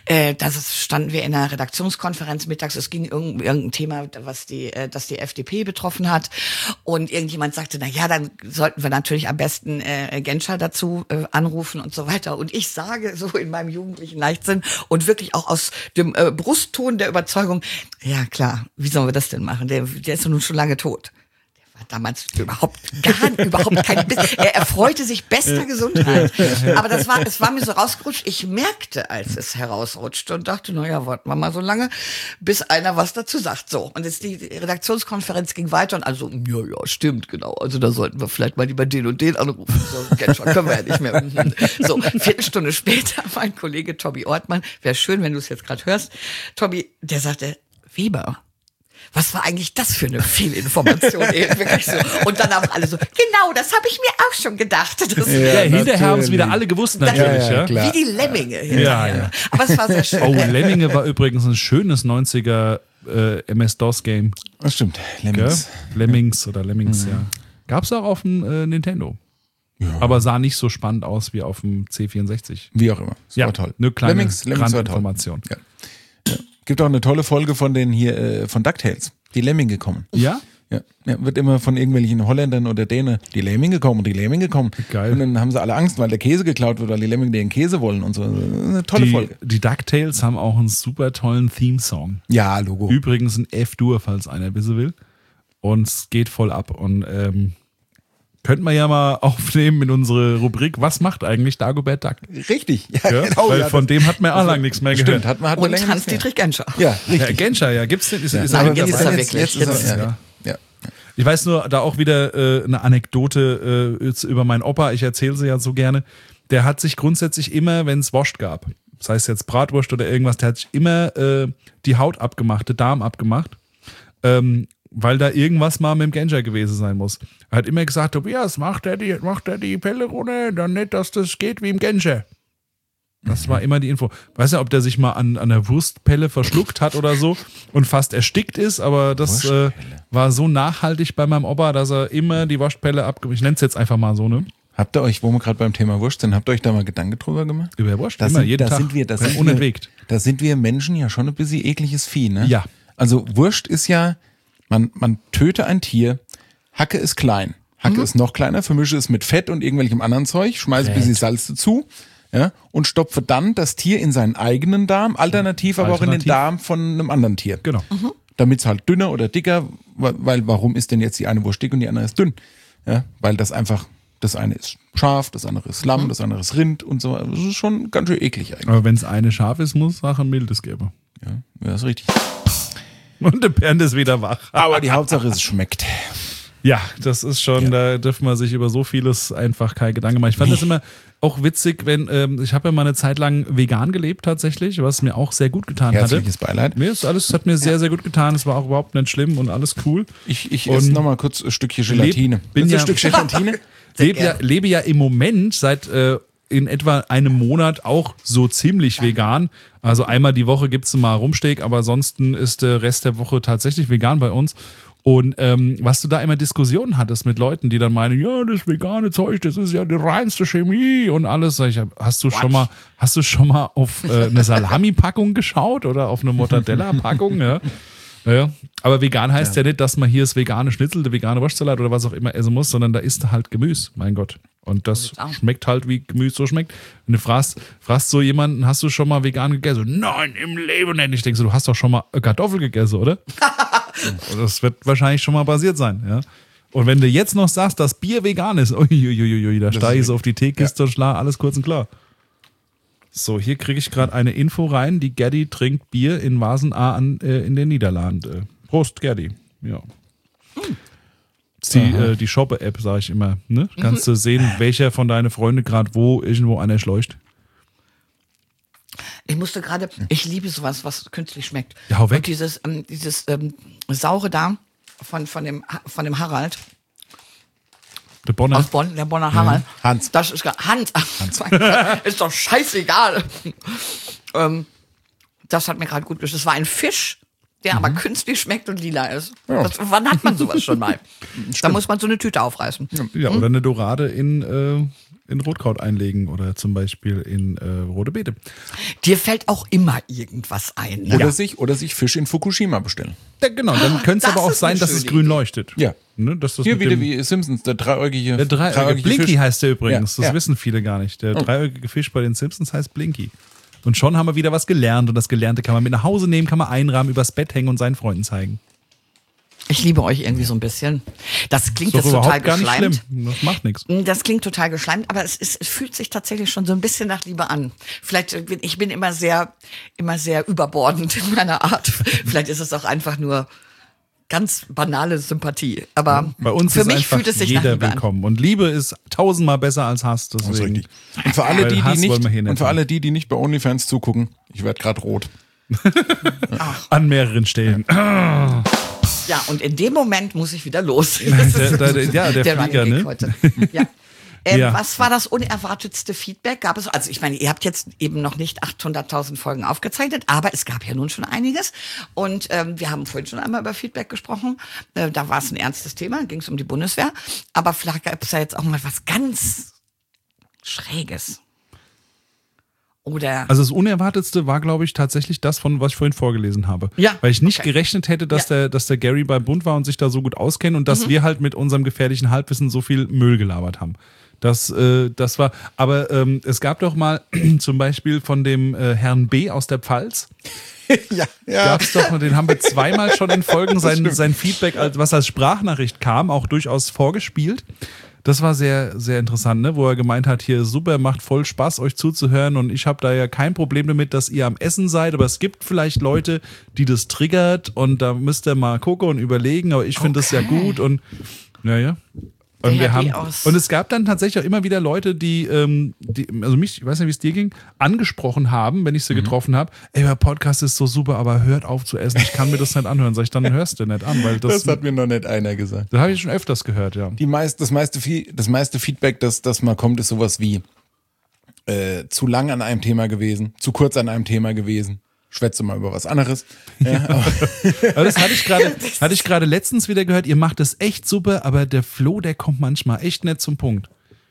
standen wir in einer Redaktionskonferenz mittags, es ging irgendein Thema, das die FDP betroffen hat und irgendjemand sagte, na ja, dann sollten wir natürlich am besten Genscher dazu anrufen und so weiter und ich sage so in meinem jugendlichen Leichtsinn und wirklich auch aus dem Brustton der Überzeugung, ja klar, wie sollen wir das denn machen? Der ist nun schon lange tot. Der war damals überhaupt kein Biss. Er erfreute sich bester Gesundheit. Aber es war mir so rausgerutscht. Ich merkte, als es herausrutschte und dachte, naja, warten wir mal so lange, bis einer was dazu sagt. So. Und jetzt die Redaktionskonferenz ging weiter und also, ja, stimmt, genau. Also da sollten wir vielleicht mal lieber den und den anrufen. So, können wir ja nicht mehr. So, Viertelstunde später, mein Kollege Tobi Ortmann, wäre schön, wenn du es jetzt gerade hörst. Tobi, der sagte, Weber, was war eigentlich das für eine Fehlinformation? Wirklich so. Und dann haben alle so, genau, das habe ich mir auch schon gedacht. Hinterher haben es wieder alle gewusst natürlich. Ja, klar. Wie die Lemminge hinterher. Ja. Aber es war sehr schön. Oh, Lemminge war übrigens ein schönes 90er MS-DOS-Game. Das stimmt, Lemmings. Lemmings, ja. Gab es auch auf dem Nintendo. Ja. Aber sah nicht so spannend aus wie auf dem C64. Wie auch immer. Das war toll. Eine kleine Lemmings war toll. Randinformation. Ja. Gibt auch eine tolle Folge von den hier von DuckTales. Die Lemminge kommen. Ja? Ja, wird immer von irgendwelchen Holländern oder Dänen, die Lemminge kommen. Geil. Und dann haben sie alle Angst, weil der Käse geklaut wird, weil die Lemminge den Käse wollen und so. Eine tolle Folge. Die DuckTales haben auch einen super tollen Theme-Song. Ja, Logo. Übrigens ein F-Dur, falls einer wissen will. Und es geht voll ab. Und könnten wir ja mal aufnehmen in unsere Rubrik, was macht eigentlich Dagobert Duck? Richtig, ja, Ja? genau. Weil von dem hat man auch lange nichts mehr gehört. Stimmt, hat man Und länger Hans-Dietrich Genscher. Ja, richtig. Ja, Genscher, ja, gibt's den? Ist Nein, er jetzt dabei? ist er wirklich. Jetzt ist er, Ja. ja. Ich weiß nur, da auch wieder eine Anekdote über meinen Opa, ich erzähle sie ja so gerne, der hat sich grundsätzlich immer, wenn es Wurst gab, sei es jetzt Bratwurst oder irgendwas, der hat sich immer die Haut abgemacht, den Darm abgemacht, weil da irgendwas mal mit dem Genscher gewesen sein muss. Er hat immer gesagt, Tobias, macht er die Pelle runter, dann nicht, dass das geht wie im Genscher. Das war immer die Info. Weiß ja, ob der sich mal an der Wurstpelle verschluckt hat oder so und fast erstickt ist, aber das war so nachhaltig bei meinem Opa, dass er immer die Wurstpelle abgemacht. Ich nenne es jetzt einfach mal so, ne? Habt ihr euch, wo wir gerade beim Thema Wurst sind, habt ihr euch da mal Gedanken drüber gemacht? Über Wurst? Das Immer, sind, jeden da Tag. sind wir, das sind unentwegt. Da sind wir Menschen ja schon ein bisschen ekliges Vieh, ne? Ja. Also Wurst ist ja, man töte ein Tier, Hacke ist klein, Hacke ist noch kleiner, vermische es mit Fett und irgendwelchem anderen Zeug, schmeiße ein bisschen Salz dazu, ja, und stopfe dann das Tier in seinen eigenen Darm, alternativ aber auch in den Darm von einem anderen Tier. Genau. Damit es halt dünner oder dicker, weil warum ist denn jetzt die eine Wurst dick und die andere ist dünn? Ja, weil das einfach, das eine ist Schaf, das andere ist Lamm, das andere ist Rind und so. Das ist schon ganz schön eklig eigentlich. Aber wenn es eine scharf ist, muss es auch ein mildes geben. Ja, ist richtig. Und der Bernd ist wieder wach. Aber die Hauptsache ist, es schmeckt. Ja, das ist schon, da dürfen wir sich über so vieles einfach keine Gedanken machen. Ich fand das immer auch witzig, wenn, ich habe ja mal eine Zeit lang vegan gelebt tatsächlich, was mir auch sehr gut getan Herzliches hatte. Beileid. Mir ist alles, hat mir sehr, sehr gut getan. Es war auch überhaupt nicht schlimm und alles cool. Ich esse nochmal kurz ein Stückchen Gelatine. bin Willst du ja- ein Stück Gelatine? lebe ja im Moment seit in etwa einem Monat auch so ziemlich vegan. Also einmal die Woche gibt's mal Rumsteak, aber ansonsten ist der Rest der Woche tatsächlich vegan bei uns. Und was du da immer Diskussionen hattest mit Leuten, die dann meinen, ja, das vegane Zeug, das ist ja die reinste Chemie und alles. Sag ich, hast du schon mal auf eine Salami-Packung geschaut oder auf eine Mortadella-Packung? Ja. Ja. Aber vegan heißt ja nicht, dass man hier das vegane Schnitzel, der vegane Wurstsalat oder was auch immer essen muss, sondern da isst halt Gemüse, mein Gott. Und das schmeckt halt, wie Gemüse so schmeckt. Wenn du fragst so jemanden, hast du schon mal vegan gegessen? Nein, im Leben nicht. Ich denke so, du hast doch schon mal Kartoffel gegessen, oder? Das wird wahrscheinlich schon mal passiert sein, ja. Und wenn du jetzt noch sagst, dass Bier vegan ist, uiuiuiui, da steige ich so auf die Teekiste und schlage alles kurz und klar. So, hier kriege ich gerade eine Info rein. Die Gerdi trinkt Bier in Vasen A in den Niederlanden. Prost, Gerdi. Ja. Gibt's die Shoppe-App, sage ich immer. Ne? Kannst du sehen, welcher von deinen Freunden gerade irgendwo einer schläucht. Ich musste gerade, ich liebe sowas, was künstlich schmeckt. Ja, hau weg. Und dieses Saure da von dem Harald Der Bonner. aus Bonn, der Bonner Harald. Hans. Das ist Hans. Mein Gott, ist doch scheißegal. Das hat mir gerade gut geschmeckt. Das war ein Fisch, der aber künstlich schmeckt und lila ist. Ja. Wann hat man sowas schon mal? Da muss man so eine Tüte aufreißen. Ja, oder eine Dorade in Rotkraut einlegen oder zum Beispiel in rote Beete. Dir fällt auch immer irgendwas ein. Ne? Oder sich Fisch in Fukushima bestellen. Ja, genau, dann könnte es das aber auch ist sein, eine dass es schöne grün Idee. leuchtet. Ja. Ne, dass das Hier mit wieder dem- wie Simpsons, der dreieugige Der dreieugige Blinky Fisch. heißt der übrigens. Ja, Das ja. wissen viele gar nicht. Der dreieugige Fisch bei den Simpsons heißt Blinky. Und schon haben wir wieder was gelernt. Und das Gelernte kann man mit nach Hause nehmen, kann man einrahmen, übers Bett hängen und seinen Freunden zeigen. Ich liebe euch irgendwie so ein bisschen. Das klingt Ist doch jetzt total überhaupt gar nicht geschleimt. schlimm. Das macht nichts. Das klingt total geschleimt, aber es fühlt sich tatsächlich schon so ein bisschen nach Liebe an. Vielleicht ich bin immer sehr überbordend in meiner Art. Vielleicht ist es auch einfach nur ganz banale Sympathie. Aber Bei uns für ist mich einfach fühlt es sich nach jeder Liebe an. willkommen. Und Liebe ist 1000-mal besser als Hass. Das ist Deswegen. richtig. Und für alle, Weil Hass wollen wir hier nicht die nicht bei OnlyFans zugucken, ich werde gerade rot. An mehreren Stellen. Ja, und in dem Moment muss ich wieder los. Der Flieger, Running Gag ne? heute. Ja. Ja. Was war das unerwartetste Feedback? Gab es, also ich meine, ihr habt jetzt eben noch nicht 800.000 Folgen aufgezeichnet, aber es gab ja nun schon einiges. Und wir haben vorhin schon einmal über Feedback gesprochen. Da war es ein ernstes Thema, ging es um die Bundeswehr. Aber vielleicht gab es ja jetzt auch mal was ganz Schräges. Oder Also das Unerwartetste war, glaube ich, tatsächlich das, von was ich vorhin vorgelesen habe. Ja, Weil ich nicht okay. gerechnet hätte, dass der Gary bei Bund war und sich da so gut auskennt und dass wir halt mit unserem gefährlichen Halbwissen so viel Müll gelabert haben. Das war, aber es gab doch mal zum Beispiel von dem Herrn B. aus der Pfalz, Ja. gab's doch, den haben wir zweimal schon in Folgen sein Feedback, was als Sprachnachricht kam, auch durchaus vorgespielt. Das war sehr, sehr interessant, ne? Wo er gemeint hat, hier super, macht voll Spaß, euch zuzuhören und ich habe da ja kein Problem damit, dass ihr am Essen seid, aber es gibt vielleicht Leute, die das triggert und da müsst ihr mal gucken und überlegen, aber ich finde das ja gut und naja. Und Der wir Herr B. haben, aus- und es gab dann tatsächlich auch immer wieder Leute, die also mich, ich weiß nicht, wie es dir ging, angesprochen haben, wenn ich sie getroffen habe, ey, der Podcast ist so super, aber hört auf zu essen, ich kann mir das nicht anhören. Sag ich, dann hörst du nicht an, weil das Das hat mir noch nicht einer gesagt. das habe ich schon öfters gehört, ja. Das meiste Feedback, das mal kommt, ist sowas wie zu lang an einem Thema gewesen, zu kurz an einem Thema gewesen. Schwätze mal über was anderes. Ja, Aber das hatte ich gerade letztens wieder gehört, ihr macht das echt super, aber der Flo, der kommt manchmal echt nicht zum Punkt.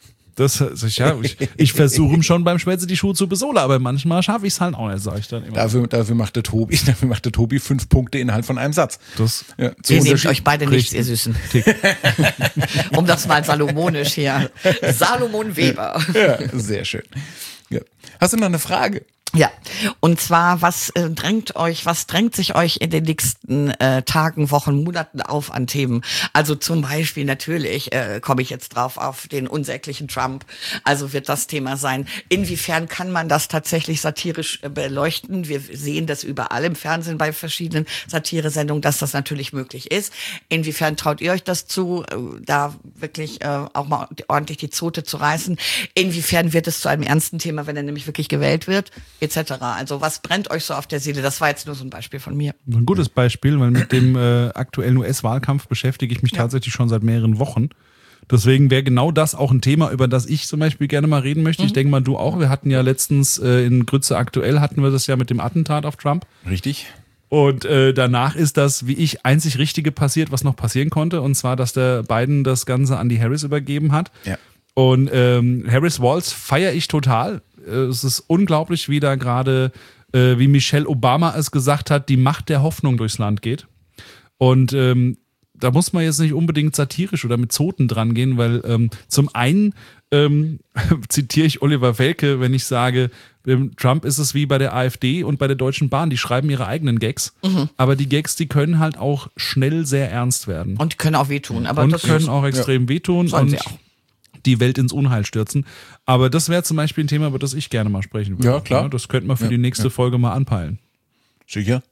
Ich versuche ihm schon beim Schwätze die Schuhe zu besohlen, aber manchmal schaffe ich es halt auch nicht, sage ich dann immer. dafür macht der Tobi 5 Punkte innerhalb von einem Satz. Das Ja, ihr nehmt Unterschied- euch beide nichts, ihr Süßen. Um das mal salomonisch hier. Salomon Weber. Ja, sehr schön. Ja. Hast du noch eine Frage? Ja, und zwar, was drängt sich euch in den nächsten Tagen, Wochen, Monaten auf an Themen? Also zum Beispiel natürlich komme ich jetzt drauf auf den unsäglichen Trump. Also wird das Thema sein. Inwiefern kann man das tatsächlich satirisch beleuchten? Wir sehen das überall im Fernsehen bei verschiedenen Satiresendungen, dass das natürlich möglich ist. Inwiefern traut ihr euch das zu, da wirklich auch mal ordentlich die Zote zu reißen? Inwiefern wird es zu einem ernsten Thema, wenn er nämlich wirklich gewählt wird? Etc. Also was brennt euch so auf der Seele? Das war jetzt nur so ein Beispiel von mir. ein gutes Beispiel, weil mit dem aktuellen US-Wahlkampf beschäftige ich mich tatsächlich schon seit mehreren Wochen. Deswegen wäre genau das auch ein Thema, über das ich zum Beispiel gerne mal reden möchte. Ich denke mal, du auch. Wir hatten ja letztens in Grütze aktuell, hatten wir das ja mit dem Attentat auf Trump. Richtig. Und danach ist das, wie ich, einzig Richtige passiert, was noch passieren konnte. Und zwar, dass der Biden das Ganze an die Harris übergeben hat. Ja. Und Harris Walz feiere ich total. Es ist unglaublich, wie da gerade, wie Michelle Obama es gesagt hat, die Macht der Hoffnung durchs Land geht. Und da muss man jetzt nicht unbedingt satirisch oder mit Zoten dran gehen, weil zum einen zitiere ich Oliver Welke, wenn ich sage, Trump ist es wie bei der AfD und bei der Deutschen Bahn, die schreiben ihre eigenen Gags, aber die Gags, die können halt auch schnell sehr ernst werden. Und die können auch wehtun. Aber Und das können ist, auch extrem wehtun Sollen und sie auch. die Welt ins Unheil stürzen. Aber das wäre zum Beispiel ein Thema, über das ich gerne mal sprechen würde. Ja, klar. Das könnte man für die nächste Folge mal anpeilen. Sicher.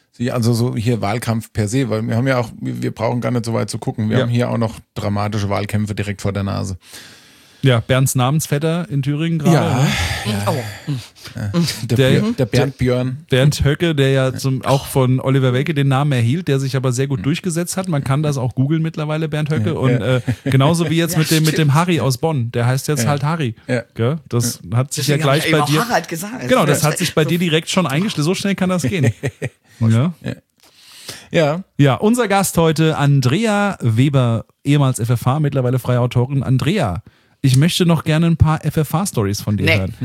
Also so hier Wahlkampf per se, weil wir brauchen gar nicht so weit zu gucken. Wir haben hier auch noch dramatische Wahlkämpfe direkt vor der Nase. Ja, Bernds Namensvetter in Thüringen gerade. Ja. Ne? Der Bernd Björn. Bernd Höcke, der ja auch von Oliver Welke den Namen erhielt, der sich aber sehr gut durchgesetzt hat. Man kann das auch googeln mittlerweile, Bernd Höcke. Und genauso wie jetzt mit dem Harry aus Bonn. Der heißt jetzt halt Harry. Ja. Gell? Das hat sich ja Deswegen gleich bei hab ich dir. eben auch Harald gesagt. Genau, das hat sich bei dir direkt schon eingestellt. So schnell kann das gehen. Ja. Ja. Ja, unser Gast heute, Andrea Weber, ehemals FFH, mittlerweile freie Autorin. Andrea, ich möchte noch gerne ein paar FFH-Stories von dir hören.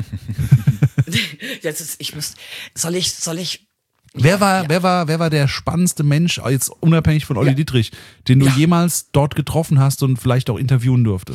Soll ich? Wer war der spannendste Mensch, jetzt unabhängig von Olli Dietrich, den du jemals dort getroffen hast und vielleicht auch interviewen durftest?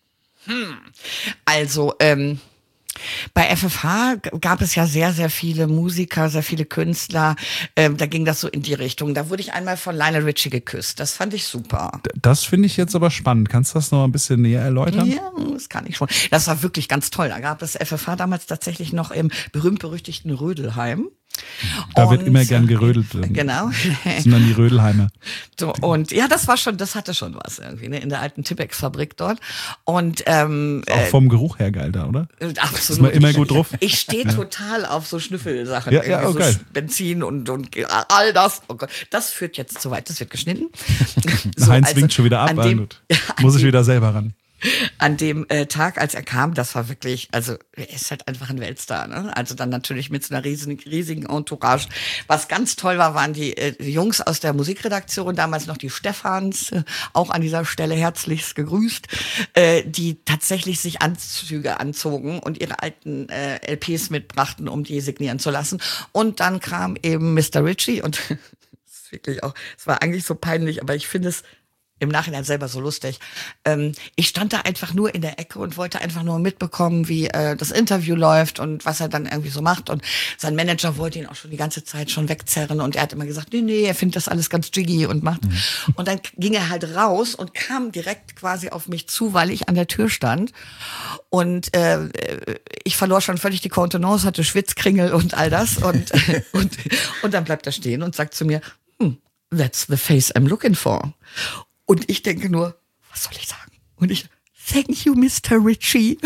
Also, bei FFH gab es ja sehr, sehr viele Musiker, sehr viele Künstler. Da ging das so in die Richtung. Da wurde ich einmal von Lionel Richie geküsst. Das fand ich super. Das finde ich jetzt aber spannend. Kannst du das noch ein bisschen näher erläutern? Ja, das kann ich schon. Das war wirklich ganz toll. Da gab es FFH damals tatsächlich noch im berühmt-berüchtigten Rödelheim. Da wird immer gern gerödelt. Genau. Das sind dann die Rödelheimer. So, und ja, das hatte schon was irgendwie, ne, in der alten Tippex-Fabrik dort. Und auch vom Geruch her geil da, oder? Absolut. Ist man immer gut drauf. Ich stehe total auf so Schnüffelsachen. Ja, so geil. Benzin und all das. Oh Gott, das führt jetzt zu weit, das wird geschnitten. Heinz winkt schon wieder ab. Muss ich wieder selber ran. An dem Tag, als er kam, das war wirklich, also er ist halt einfach ein Weltstar, ne? Also dann natürlich mit so einer riesigen Entourage. Was ganz toll war, waren die Jungs aus der Musikredaktion, damals noch die Stephans, auch an dieser Stelle herzlichst gegrüßt, die tatsächlich sich Anzüge anzogen und ihre alten LPs mitbrachten, um die signieren zu lassen. Und dann kam eben Mr. Richie und das ist wirklich auch, es war eigentlich so peinlich, aber ich finde es im Nachhinein selber so lustig. Ich stand da einfach nur in der Ecke und wollte einfach nur mitbekommen, wie das Interview läuft und was er dann irgendwie so macht. Und sein Manager wollte ihn auch schon die ganze Zeit schon wegzerren und er hat immer gesagt, nee, er findet das alles ganz jiggy und macht. Und dann ging er halt raus und kam direkt quasi auf mich zu, weil ich an der Tür stand. Und ich verlor schon völlig die Kontenance, hatte Schwitzkringel und all das. Und dann bleibt er stehen und sagt zu mir, that's the face I'm looking for. Und ich denke nur, was soll ich sagen? Und ich, thank you, Mr. Richie.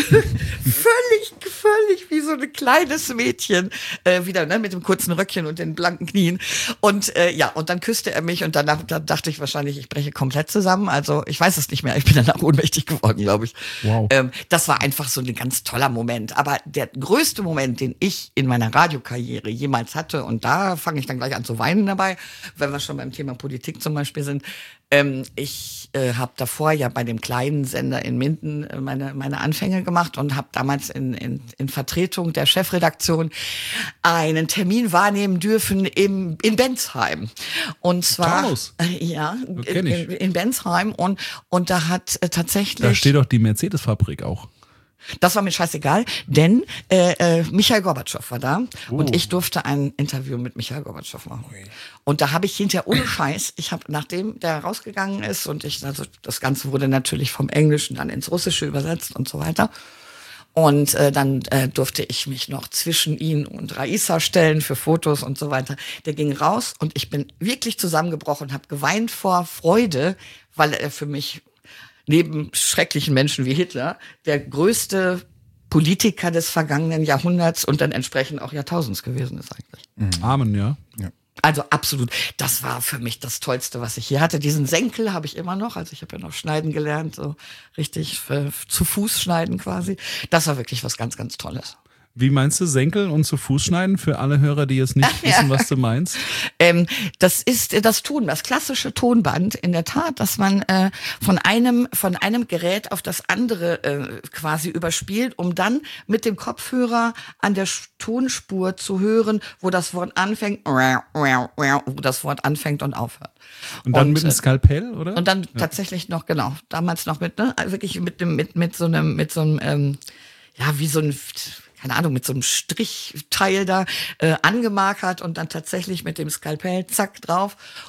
völlig wie so ein kleines Mädchen. Wieder, ne, mit dem kurzen Röckchen und den blanken Knien. Und und dann küsste er mich und danach dachte ich wahrscheinlich, ich breche komplett zusammen. Also ich weiß es nicht mehr. Ich bin danach ohnmächtig geworden, glaube ich. Wow. Das war einfach so ein ganz toller Moment. Aber der größte Moment, den ich in meiner Radiokarriere jemals hatte, und da fange ich dann gleich an zu weinen dabei, wenn wir schon beim Thema Politik zum Beispiel sind. Ich habe davor ja bei dem kleinen Sender in Minden meine Anfänge gemacht und habe damals in Vertretung der Chefredaktion einen Termin wahrnehmen dürfen in Bensheim. Und zwar in Bensheim und da hat tatsächlich. Da steht doch die Mercedes-Fabrik auch. Das war mir scheißegal, denn Michail Gorbatschow war da und ich durfte ein Interview mit Michail Gorbatschow machen. Und da habe ich hinterher ohne Scheiß, nachdem der rausgegangen ist und also das Ganze wurde natürlich vom Englischen dann ins Russische übersetzt und so weiter. Und dann durfte ich mich noch zwischen ihn und Raissa stellen für Fotos und so weiter. Der ging raus und ich bin wirklich zusammengebrochen, habe geweint vor Freude, weil er für mich neben schrecklichen Menschen wie Hitler der größte Politiker des vergangenen Jahrhunderts und dann entsprechend auch Jahrtausends gewesen ist eigentlich. Amen, ja. Also absolut, das war für mich das Tollste, was ich hier hatte. Diesen Senkel habe ich immer noch, also ich habe ja noch schneiden gelernt, so richtig zu Fuß schneiden quasi. Das war wirklich was ganz, ganz Tolles. Wie meinst du Senkel und zu Fuß schneiden für alle Hörer, die jetzt nicht wissen, was du meinst? Das ist das klassische Tonband in der Tat, dass man von einem Gerät auf das andere quasi überspielt, um dann mit dem Kopfhörer an der Tonspur zu hören, wo das Wort anfängt, wo das Wort anfängt und aufhört. Und dann mit dem Skalpell, oder? Und dann tatsächlich noch, genau, damals noch wirklich mit so einem wie so ein, keine Ahnung, mit so einem Strichteil da angemarkert und dann tatsächlich mit dem Skalpell zack drauf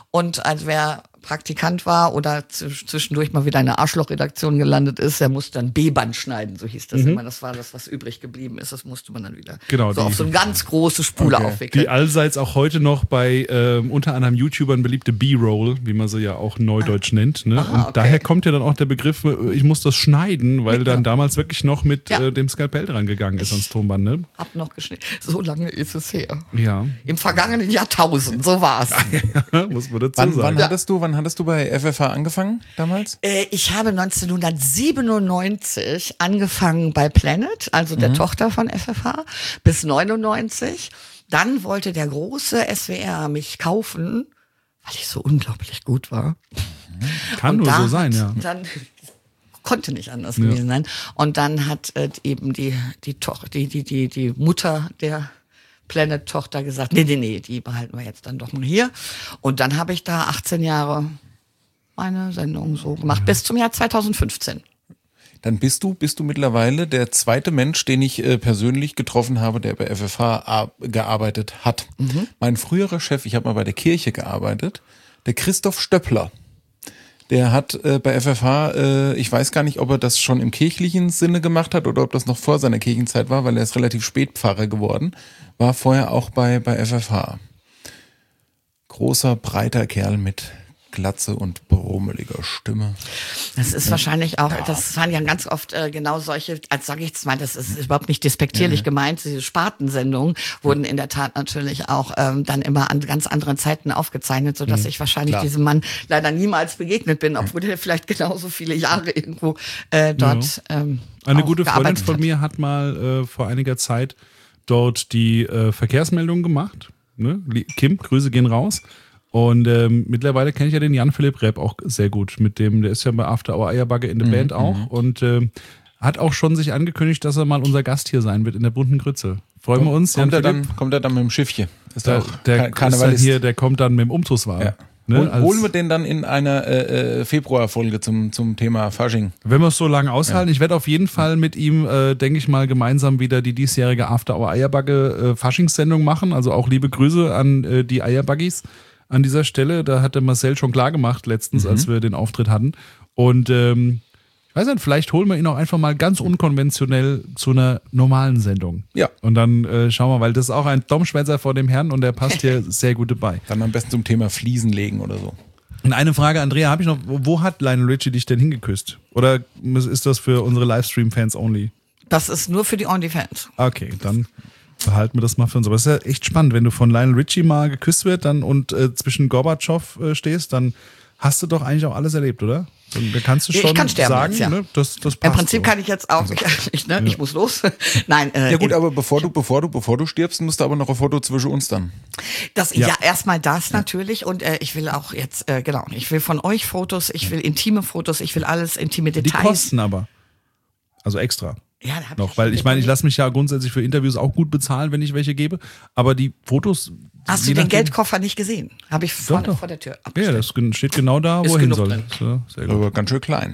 Und als wer Praktikant war oder zwischendurch mal wieder eine Arschlochredaktion gelandet ist, der musste dann B-Band schneiden, so hieß das immer. Das war das, was übrig geblieben ist. Das musste man dann wieder so auf so eine ganz große Spule aufwickeln. Die allseits auch heute noch bei unter anderem YouTubern beliebte B-Roll, wie man sie ja auch neudeutsch nennt. Ne? Und daher kommt ja dann auch der Begriff, ich muss das schneiden, weil dann damals wirklich noch mit dem Skalpell dran gegangen ist ans Tonband. Ne? Hab noch geschnitten. So lange ist es her. Ja. Im vergangenen Jahrtausend, so war es. Muss man dazu sagen. Wann hattest du bei FFH angefangen damals? Ich habe 1997 angefangen bei Planet, also der Tochter von FFH, bis 99. Dann wollte der große SWR mich kaufen, weil ich so unglaublich gut war. Kann nur so sein, ja. Dann konnte nicht anders gewesen sein. Und dann hat eben die Mutter der Planet-Tochter gesagt, nee, die behalten wir jetzt dann doch mal hier. Und dann habe ich da 18 Jahre meine Sendung so gemacht, bis zum Jahr 2015. Dann bist du mittlerweile der zweite Mensch, den ich persönlich getroffen habe, der bei FFH gearbeitet hat. Mein früherer Chef, ich habe mal bei der Kirche gearbeitet, der Christoph Stöppler. Der hat bei FFH, ich weiß gar nicht, ob er das schon im kirchlichen Sinne gemacht hat oder ob das noch vor seiner Kirchenzeit war, weil er ist relativ spät Pfarrer geworden, war vorher auch bei FFH. Großer, breiter Kerl mit Glatze und brummeliger Stimme. Das ist wahrscheinlich auch, das waren ja ganz oft genau solche, als sage ich jetzt mal, das ist überhaupt nicht despektierlich gemeint, diese Spartensendungen wurden in der Tat natürlich auch dann immer an ganz anderen Zeiten aufgezeichnet, sodass ich wahrscheinlich diesem Mann leider niemals begegnet bin, obwohl er vielleicht genauso viele Jahre irgendwo dort eine gute Freundin von mir hat mal vor einiger Zeit dort die Verkehrsmeldung gemacht. Ne? Kim, Grüße gehen raus. Und mittlerweile kenne ich ja den Jan-Philipp Repp auch sehr gut. Der ist ja bei After Hour Eierbagge in der Band auch und hat auch schon sich angekündigt, dass er mal unser Gast hier sein wird in der bunten Grütze. Freuen wir uns. Kommt er dann mit dem Schiffchen? Der kommt dann mit dem Umzugswagen. Ja. Ne? Holen wir den dann in einer Februarfolge zum Thema Fasching. Wenn wir es so lange aushalten. Ja. Ich werde auf jeden Fall mit ihm, denke ich mal, gemeinsam wieder die diesjährige After Hour Eierbagge Faschingssendung machen. Also auch liebe Grüße an die Eierbaggies. An dieser Stelle, da hat der Marcel schon klar gemacht letztens, als wir den Auftritt hatten. Und ich weiß nicht, vielleicht holen wir ihn auch einfach mal ganz unkonventionell zu einer normalen Sendung. Ja. Und dann schauen wir, weil das ist auch ein Domschwätzer vor dem Herrn und der passt hier sehr gut dabei. Dann am besten zum Thema Fliesen legen oder so. Und eine Frage, Andrea, habe ich noch, wo hat Lionel Richie dich denn hingeküsst? Oder ist das für unsere Livestream-Fans only? Das ist nur für die OnlyFans. Okay, dann behalten wir das mal für uns. Aber es ist ja echt spannend, wenn du von Lionel Richie mal geküsst wird dann und zwischen Gorbatschow stehst, dann hast du doch eigentlich auch alles erlebt, oder? Da kannst du schon sagen, jetzt, ne, das passt. Im Prinzip kann ich jetzt auch, ich muss los. Nein. Ja gut, aber bevor du stirbst, musst du aber noch ein Foto zwischen uns dann. Erstmal das natürlich und ich will auch jetzt, ich will von euch Fotos, ich will intime Fotos, ich will alles intime Details. Die kosten aber. Also extra. Ja, da hab noch, weil ich meine, ich lasse mich ja grundsätzlich für Interviews auch gut bezahlen, wenn ich welche gebe, aber die Fotos... Hast du den Geldkoffer nicht gesehen? Habe ich vorne vor der Tür abgestellt. Ja, das steht genau da, wo er hin soll. Ja, sehr gut. Aber ganz schön klein.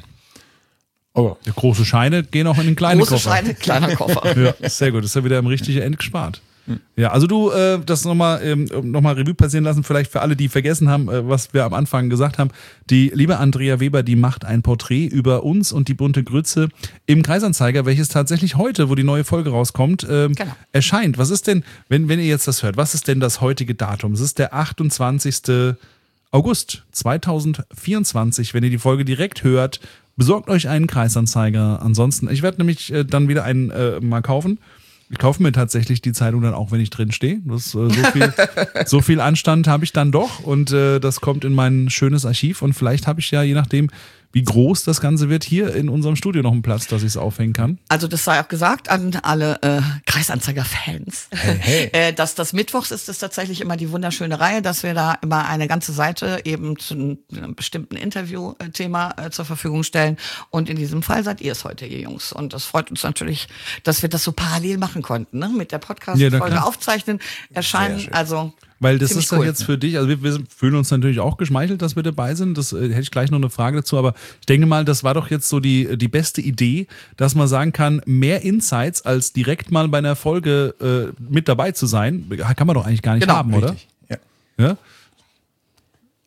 Oh. Ja, große Scheine gehen auch in den kleinen Koffer. Große Scheine, kleiner Koffer. Ja, sehr gut, das ist ja wieder im richtigen End gespart. Ja, also du, das nochmal Revue passieren lassen, vielleicht für alle, die vergessen haben, was wir am Anfang gesagt haben. Die liebe Andrea Weber, die macht ein Porträt über uns und die bunte Grütze im Kreisanzeiger, welches tatsächlich heute, wo die neue Folge rauskommt, erscheint. Was ist denn, wenn ihr jetzt das hört, was ist denn das heutige Datum? Es ist der 28. August 2024. Wenn ihr die Folge direkt hört, besorgt euch einen Kreisanzeiger. Ansonsten, ich werde nämlich dann wieder einen mal kaufen. Ich kaufe mir tatsächlich die Zeitung dann auch, wenn ich drin stehe. So viel Anstand habe ich dann doch und das kommt in mein schönes Archiv und vielleicht habe ich ja, je nachdem, wie groß das Ganze wird, hier in unserem Studio noch einen Platz, dass ich es aufhängen kann. Also das sei auch gesagt an alle Kreisanzeiger-Fans, dass das Mittwochs ist es tatsächlich immer die wunderschöne Reihe, dass wir da immer eine ganze Seite eben zu einem bestimmten Interviewthema zur Verfügung stellen und in diesem Fall seid ihr es heute, ihr Jungs. Und das freut uns natürlich, dass wir das so parallel machen konnten, ne? Mit der Podcast-Folge aufzeichnen, erscheinen, also... Weil das ist ja jetzt für dich, also wir fühlen uns natürlich auch geschmeichelt, dass wir dabei sind. Das hätte ich gleich noch eine Frage dazu, aber ich denke mal, das war doch jetzt so die beste Idee, dass man sagen kann, mehr Insights als direkt mal bei einer Folge mit dabei zu sein, kann man doch eigentlich gar nicht haben, richtig. oder? Ja.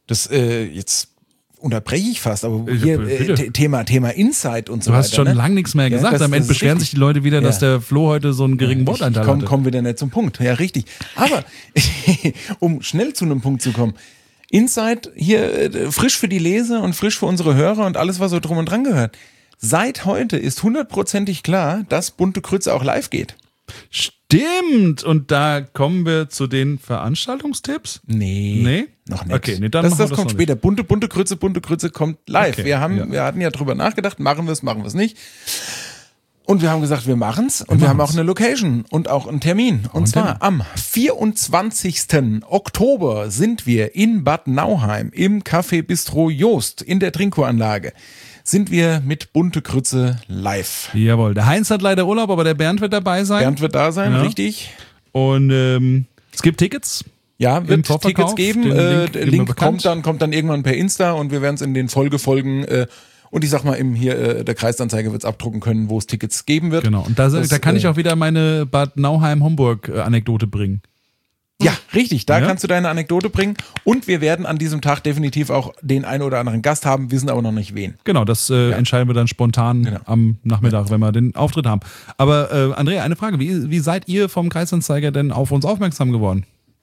Das jetzt unterbreche ich fast, aber Ja, hier bitte. Thema Insight und so Du weiter. hast schon lang nichts mehr gesagt. das- Am Ende das ist beschweren richtig. sich die Leute wieder, dass Ja. der Flo heute so einen geringen Wortanteil hatte. Komm wieder nicht zum Punkt. Ja, richtig. Aber um schnell zu einem Punkt zu kommen, Insight hier frisch für die Leser und frisch für unsere Hörer und alles, was so drum und dran gehört. Seit heute ist 100%ig klar, dass Bunte Grütze auch live geht. Stimmt. Und da kommen wir zu den Veranstaltungstipps. Nee. Noch nicht. Okay, nee, dann das machen wir das kommt noch später. Bunte Grütze kommt live. Okay, Wir hatten ja drüber nachgedacht, machen wir es nicht. Und wir haben gesagt, wir machen's. Und wir haben auch eine Location und auch einen Termin. Und zwar am 24. Oktober sind wir in Bad Nauheim im Café Bistro Joost in der Trinko-Anlage. Sind wir mit Bunte Grütze live. Jawohl. Der Heinz hat leider Urlaub, aber der Bernd wird dabei sein. Bernd wird da sein, Ja. richtig? Und es gibt Tickets. Ja, Im wird Vorverkauf. Tickets geben. Den Link Der geben wir Link bekannt. kommt dann irgendwann per Insta und wir werden es in den Folgen und ich sag mal, der Kreisanzeige wird es abdrucken können, wo es Tickets geben wird. Genau. Und da kann ich auch wieder meine Bad Nauheim-Homburg-Anekdote bringen. Ja, richtig, da Ja. kannst du deine Anekdote bringen. Und wir werden an diesem Tag definitiv auch den einen oder anderen Gast haben, wissen aber noch nicht wen. Genau, das entscheiden wir dann spontan Genau. am Nachmittag, wenn wir den Auftritt haben. Aber Andrea, eine Frage. Wie seid ihr vom Kreisanzeiger denn auf uns aufmerksam geworden?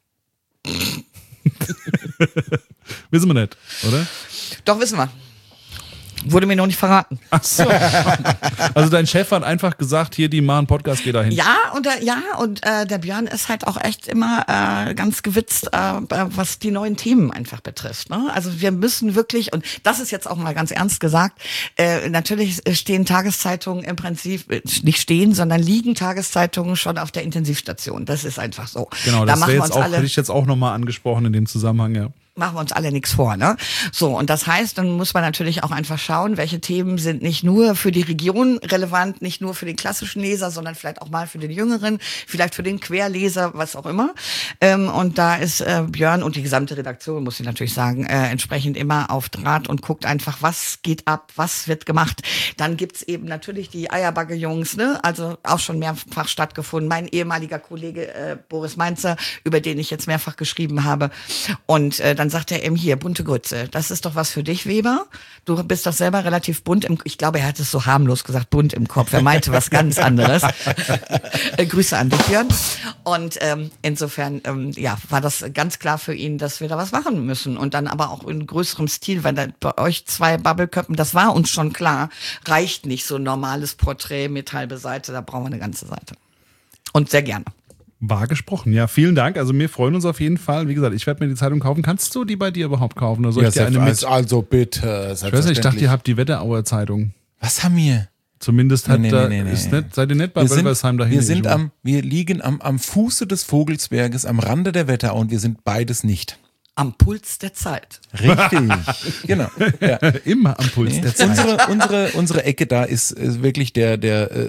Wissen wir nicht, oder? Doch, wissen wir. Wurde mir noch nicht verraten. Ach so. Also dein Chef hat einfach gesagt, hier, die machen Podcast, geh dahin. Ja, und der Björn ist halt auch echt immer ganz gewitzt, was die neuen Themen einfach betrifft. Ne? Also wir müssen wirklich, und das ist jetzt auch mal ganz ernst gesagt, natürlich stehen Tageszeitungen im Prinzip, nicht stehen, sondern liegen Tageszeitungen schon auf der Intensivstation. Das ist einfach so. Genau, da das machen wäre wir jetzt uns auch, alle. hätte ich jetzt auch nochmal angesprochen in dem Zusammenhang, ja. Machen wir uns alle nichts vor, ne? So, und das heißt, dann muss man natürlich auch einfach schauen, welche Themen sind nicht nur für die Region relevant, nicht nur für den klassischen Leser, sondern vielleicht auch mal für den Jüngeren, vielleicht für den Querleser, was auch immer. Und da ist Björn und die gesamte Redaktion, muss ich natürlich sagen, entsprechend immer auf Draht und guckt einfach, was geht ab, was wird gemacht. Dann gibt's eben natürlich die Eierbagge-Jungs, ne? Also auch schon mehrfach stattgefunden. Mein ehemaliger Kollege Boris Mainzer, über den ich jetzt mehrfach geschrieben habe. Und dann sagt er eben hier, Bunte Grütze, das ist doch was für dich, Weber. Du bist doch selber relativ bunt ich glaube, er hat es so harmlos gesagt, bunt im Kopf. Er meinte was ganz anderes. Grüße an dich, Björn. Und insofern, war das ganz klar für ihn, dass wir da was machen müssen. Und dann aber auch in größerem Stil, weil da, bei euch zwei Bubbleköppen, das war uns schon klar, reicht nicht so ein normales Porträt mit halbe Seite, da brauchen wir eine ganze Seite. Und sehr gerne. Wahr gesprochen, ja, vielen Dank. Also wir freuen uns auf jeden Fall. Wie gesagt, ich werde mir die Zeitung kaufen. Kannst du die bei dir überhaupt kaufen? Oder soll ich dir eine mit? also bitte. Ich weiß nicht, ich dachte, ihr habt die Wetterauer Zeitung. Was haben wir? Zumindest hat Nee. Ist nicht, seid ihr nicht bei Wölversheim dahin? Wir liegen am Fuße des Vogelsberges, am Rande der Wetterau und wir sind beides nicht. Am Puls der Zeit. Richtig, genau. Ja. Immer am Puls der Zeit. Unsere Ecke da ist wirklich der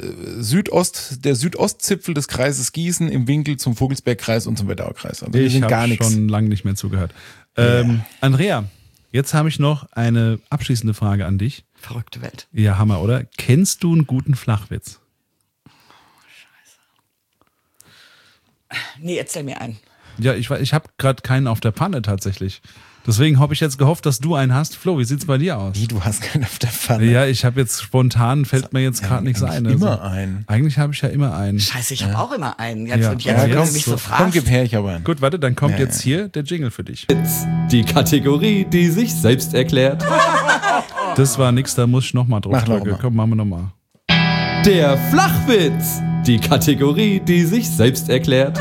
Südostzipfel des Kreises Gießen im Winkel zum Vogelsbergkreis und zum Wetterau-Kreis. Also wir Ich sind gar habe nichts. schon lange nicht mehr zugehört. Andrea, jetzt habe ich noch eine abschließende Frage an dich. Verrückte Welt. Ja, Hammer, oder? Kennst du einen guten Flachwitz? Nee, erzähl mir einen. Ja, ich habe gerade keinen auf der Pfanne tatsächlich. Deswegen habe ich jetzt gehofft, dass du einen hast. Flo, wie sieht's bei dir aus? Wie, du hast keinen auf der Pfanne. Ja, ich habe jetzt spontan, fällt mir jetzt gerade nichts ein. Immer einen. Eigentlich habe ich ja immer einen. Scheiße, ich habe auch immer einen. Ja. Und Ja, wenn komm, du mich so Komm, fragst. gib her, ich habe einen. Gut, warte, dann kommt jetzt hier der Jingle für dich. Die Kategorie, die sich selbst erklärt. Das war nix, da muss ich nochmal drauf Mach noch drücken. mal. Komm, machen wir nochmal. Der Flachwitz. Die Kategorie, die sich selbst erklärt.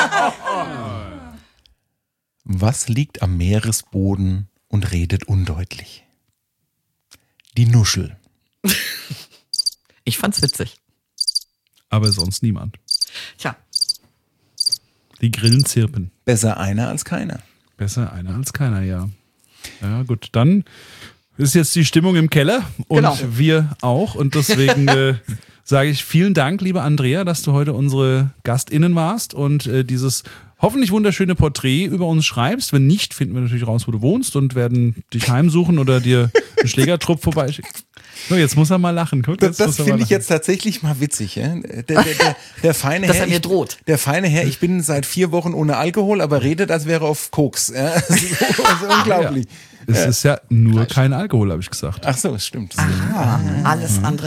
Was liegt am Meeresboden und redet undeutlich? Die Nuschel. Ich fand's witzig. Aber sonst niemand. Tja, Die Grillen zirpen. Besser einer als keiner. Besser einer als keiner, ja. Ja, gut, dann ist jetzt die Stimmung im Keller und Genau. wir auch. Und deswegen sage ich vielen Dank, liebe Andrea, dass du heute unsere GastInnen warst und dieses hoffentlich wunderschöne Porträt über uns schreibst. Wenn nicht, finden wir natürlich raus, wo du wohnst und werden dich heimsuchen oder dir einen Schlägertrupp vorbeischicken. So, jetzt muss er mal lachen. Guck, Das finde ich jetzt tatsächlich mal witzig. Ja? Der feine Dass Herr, er mir droht. Der feine Herr, ich bin seit 4 Wochen ohne Alkohol, aber redet, als wäre er auf Koks. Ja? Das ist unglaublich. Es ist ja nur kein Alkohol, habe ich gesagt. Ach so, stimmt. Alles andere.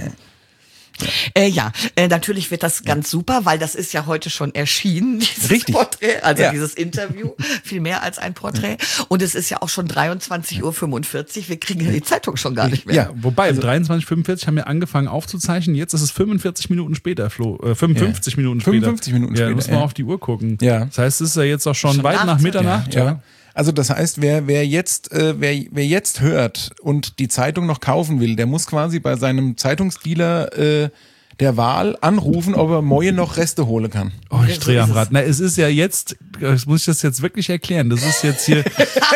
Natürlich wird das ganz super, weil das ist ja heute schon erschienen, dieses Richtig. Porträt, also Ja. dieses Interview, viel mehr als ein Porträt. Und es ist ja auch schon 23:45 Uhr, wir kriegen ja die Zeitung schon gar nicht mehr. Ja, Wobei, 23:45 haben wir angefangen aufzuzeichnen, jetzt ist es 45 Minuten später, Flo. 55 Minuten später. 55 Minuten Ja, später, da muss man ja. auf die Uhr gucken. Ja. Das heißt, es ist ja jetzt auch schon Schon weit nach Nachtzeit. Mitternacht. Ja. Also das heißt, wer jetzt hört und die Zeitung noch kaufen will, der muss quasi bei seinem Zeitungsdealer der Wahl anrufen, ob er morgen noch Reste holen kann. Oh, ich drehe am Rad. Na, es ist ja jetzt, muss ich das jetzt wirklich erklären? Das ist jetzt hier.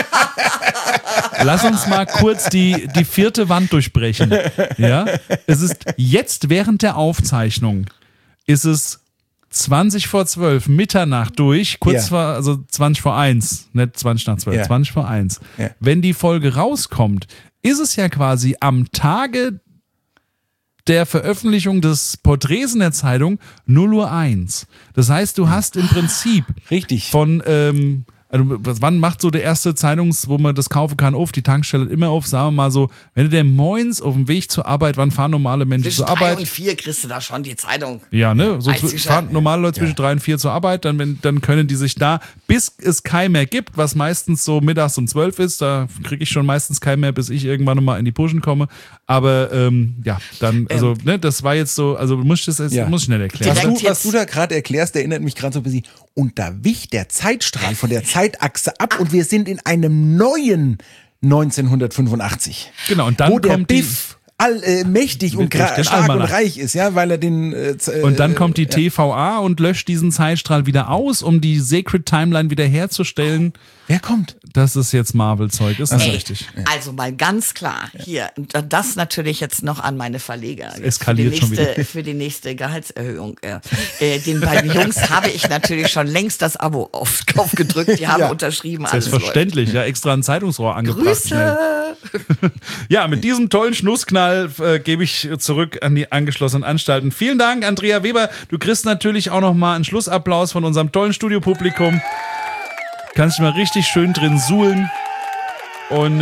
Lass uns mal kurz die 4. Wand durchbrechen. Ja? Es ist jetzt während der Aufzeichnung, ist es 20:12, Mitternacht durch, kurz Ja. vor, also 20:01, nicht 20:12, Ja. 20:01. Ja. Wenn die Folge rauskommt, ist es ja quasi am Tage der Veröffentlichung des Porträts in der Zeitung 0:01. Das heißt, du hast im Prinzip Richtig. von, also wann macht so der erste wo man das kaufen kann, auf? Die Tankstelle hat immer auf, sagen wir mal so, wenn du der morgens auf dem Weg zur Arbeit, wann fahren normale Menschen Zwischen zur 3 Arbeit? und 4 kriegst du da schon die Zeitung. Ja, ne? So Weiß ich fahren schon. normale Leute zwischen 3 und 4 zur Arbeit, dann können die sich da, bis es keinen mehr gibt, was meistens so mittags um 12 ist, da kriege ich schon meistens keinen mehr, bis ich irgendwann mal in die Puschen komme. Aber also, ne, das war jetzt so, also muss ich das jetzt, Ja. muss ich schnell erklären. Direkt Was du da gerade erklärst, erinnert mich gerade so ein bisschen. Und da wich der Zeitstrahl von der Zeitachse ab und wir sind in einem neuen 1985. Genau, und dann wo der kommt die- Biff mächtig und durch den stark und Almanach. reich ist, ja, weil er den Und dann kommt die TVA und löscht diesen Zeitstrahl wieder aus, um die Sacred Timeline wieder herzustellen. wer kommt? Das ist jetzt Marvel-Zeug, ist das richtig? Also mal ganz klar, hier, das natürlich jetzt noch an meine Verleger. Eskaliert schon wieder. Für die nächste Gehaltserhöhung. Den beiden Jungs habe ich natürlich schon längst das Abo aufgedrückt, die haben Ja. unterschrieben. alles Selbstverständlich, ja, extra ein Zeitungsrohr angebracht. schnell. Grüße! Ja, mit diesem tollen Schlussknall gebe ich zurück an die angeschlossenen Anstalten. Vielen Dank, Andrea Weber. Du kriegst natürlich auch noch mal einen Schlussapplaus von unserem tollen Studiopublikum. Kannst dich mal richtig schön drin suhlen. Und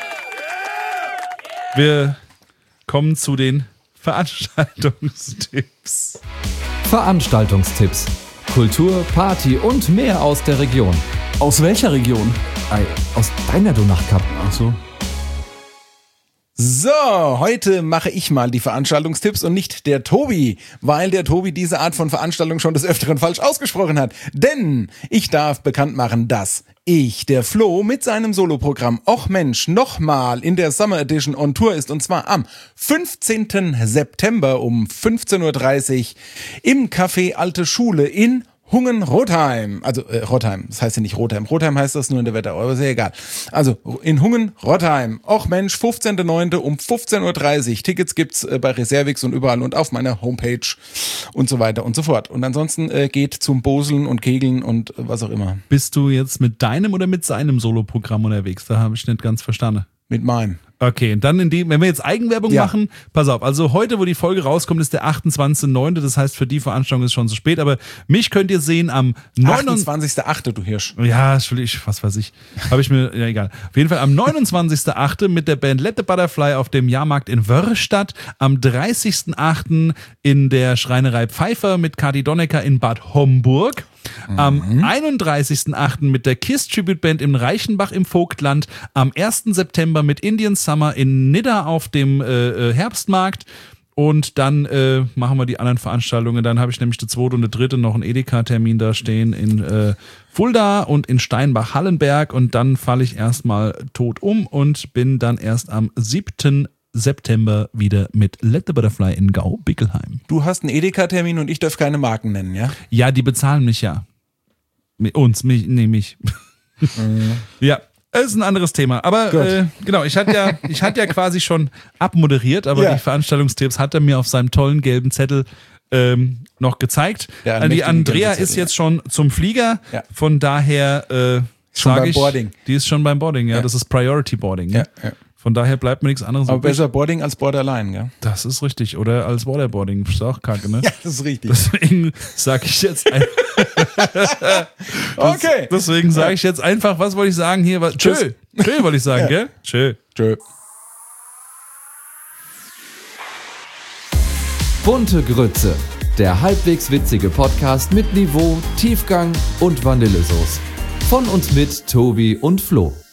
wir kommen zu den Veranstaltungstipps. Veranstaltungstipps. Kultur, Party und mehr aus der Region. Aus welcher Region? Aus deiner Donachkap. Ach so. So, heute mache ich mal die Veranstaltungstipps und nicht der Tobi, weil der Tobi diese Art von Veranstaltung schon des Öfteren falsch ausgesprochen hat. Denn ich darf bekannt machen, dass ich, der Flo, mit seinem Soloprogramm Och Mensch nochmal in der Summer Edition on Tour ist, und zwar am 15. September um 15:30 Uhr im Café Alte Schule in Hungen-Rotheim, also Rotheim, das heißt ja nicht Rotheim. Rotheim heißt das nur in der Wetterau, aber ist ja egal. Also in Hungen-Rotheim. Och Mensch, 15.09. um 15:30 Uhr. Tickets gibt's bei Reservix und überall und auf meiner Homepage und so weiter und so fort. Und ansonsten geht zum Boseln und Kegeln und was auch immer. Bist du jetzt mit deinem oder mit seinem Soloprogramm unterwegs? Da habe ich nicht ganz verstanden. Mit meinem. Okay, und dann wenn wir jetzt Eigenwerbung Ja. machen, pass auf, also heute, wo die Folge rauskommt, ist der 28.09., das heißt, für die Veranstaltung ist es schon zu spät, aber mich könnt ihr sehen am 28.08., du Hirsch. Ja, Entschuldigung, was weiß ich. Habe ich mir, ja egal. Auf jeden Fall am 29.08. mit der Band Let the Butterfly auf dem Jahrmarkt in Wörrstadt, am 30.08. in der Schreinerei Pfeiffer mit Kati Donnecker in Bad Homburg, am 31.08. mit der KISS Tribute Band in Reichenbach im Vogtland, am 1. September mit Indian Summer in Nidda auf dem Herbstmarkt. Und dann machen wir die anderen Veranstaltungen. Dann habe ich nämlich der 2. und der 3. noch einen Edeka-Termin da stehen in Fulda und in Steinbach-Hallenberg. Und dann falle ich erstmal tot um und bin dann erst am 7. September wieder mit Let the Butterfly in Gau-Bickelheim. Du hast einen Edeka-Termin und ich darf keine Marken nennen, ja? Ja, die bezahlen mich ja. Mich. Ja. Das ist ein anderes Thema. Aber genau, ich hatte ja quasi schon abmoderiert, aber Ja. die Veranstaltungstipps hat er mir auf seinem tollen gelben Zettel noch gezeigt. Der Die mächtige Andrea Gänsezettel, ist jetzt schon zum Flieger. Ja. Von daher Schon sage beim ich, Boarding. die ist schon beim Boarding. Ja, das ist Priority Boarding. Ja, Ne? ja. Von daher bleibt mir nichts anderes. Aber übrig. besser Boarding als Borderline, gell? Das ist richtig. Oder als Waterboarding. Ist auch kacke, ne? Ja, das ist richtig. Deswegen sage ich jetzt Okay. Deswegen sage ich jetzt einfach, was wollte ich sagen hier? Tschö. Tschö wollte ich sagen, Ja. gell? Tschö. Tschö. Bunte Grütze, der halbwegs witzige Podcast mit Niveau, Tiefgang und Vanillesoße. Von und mit Tobi und Flo.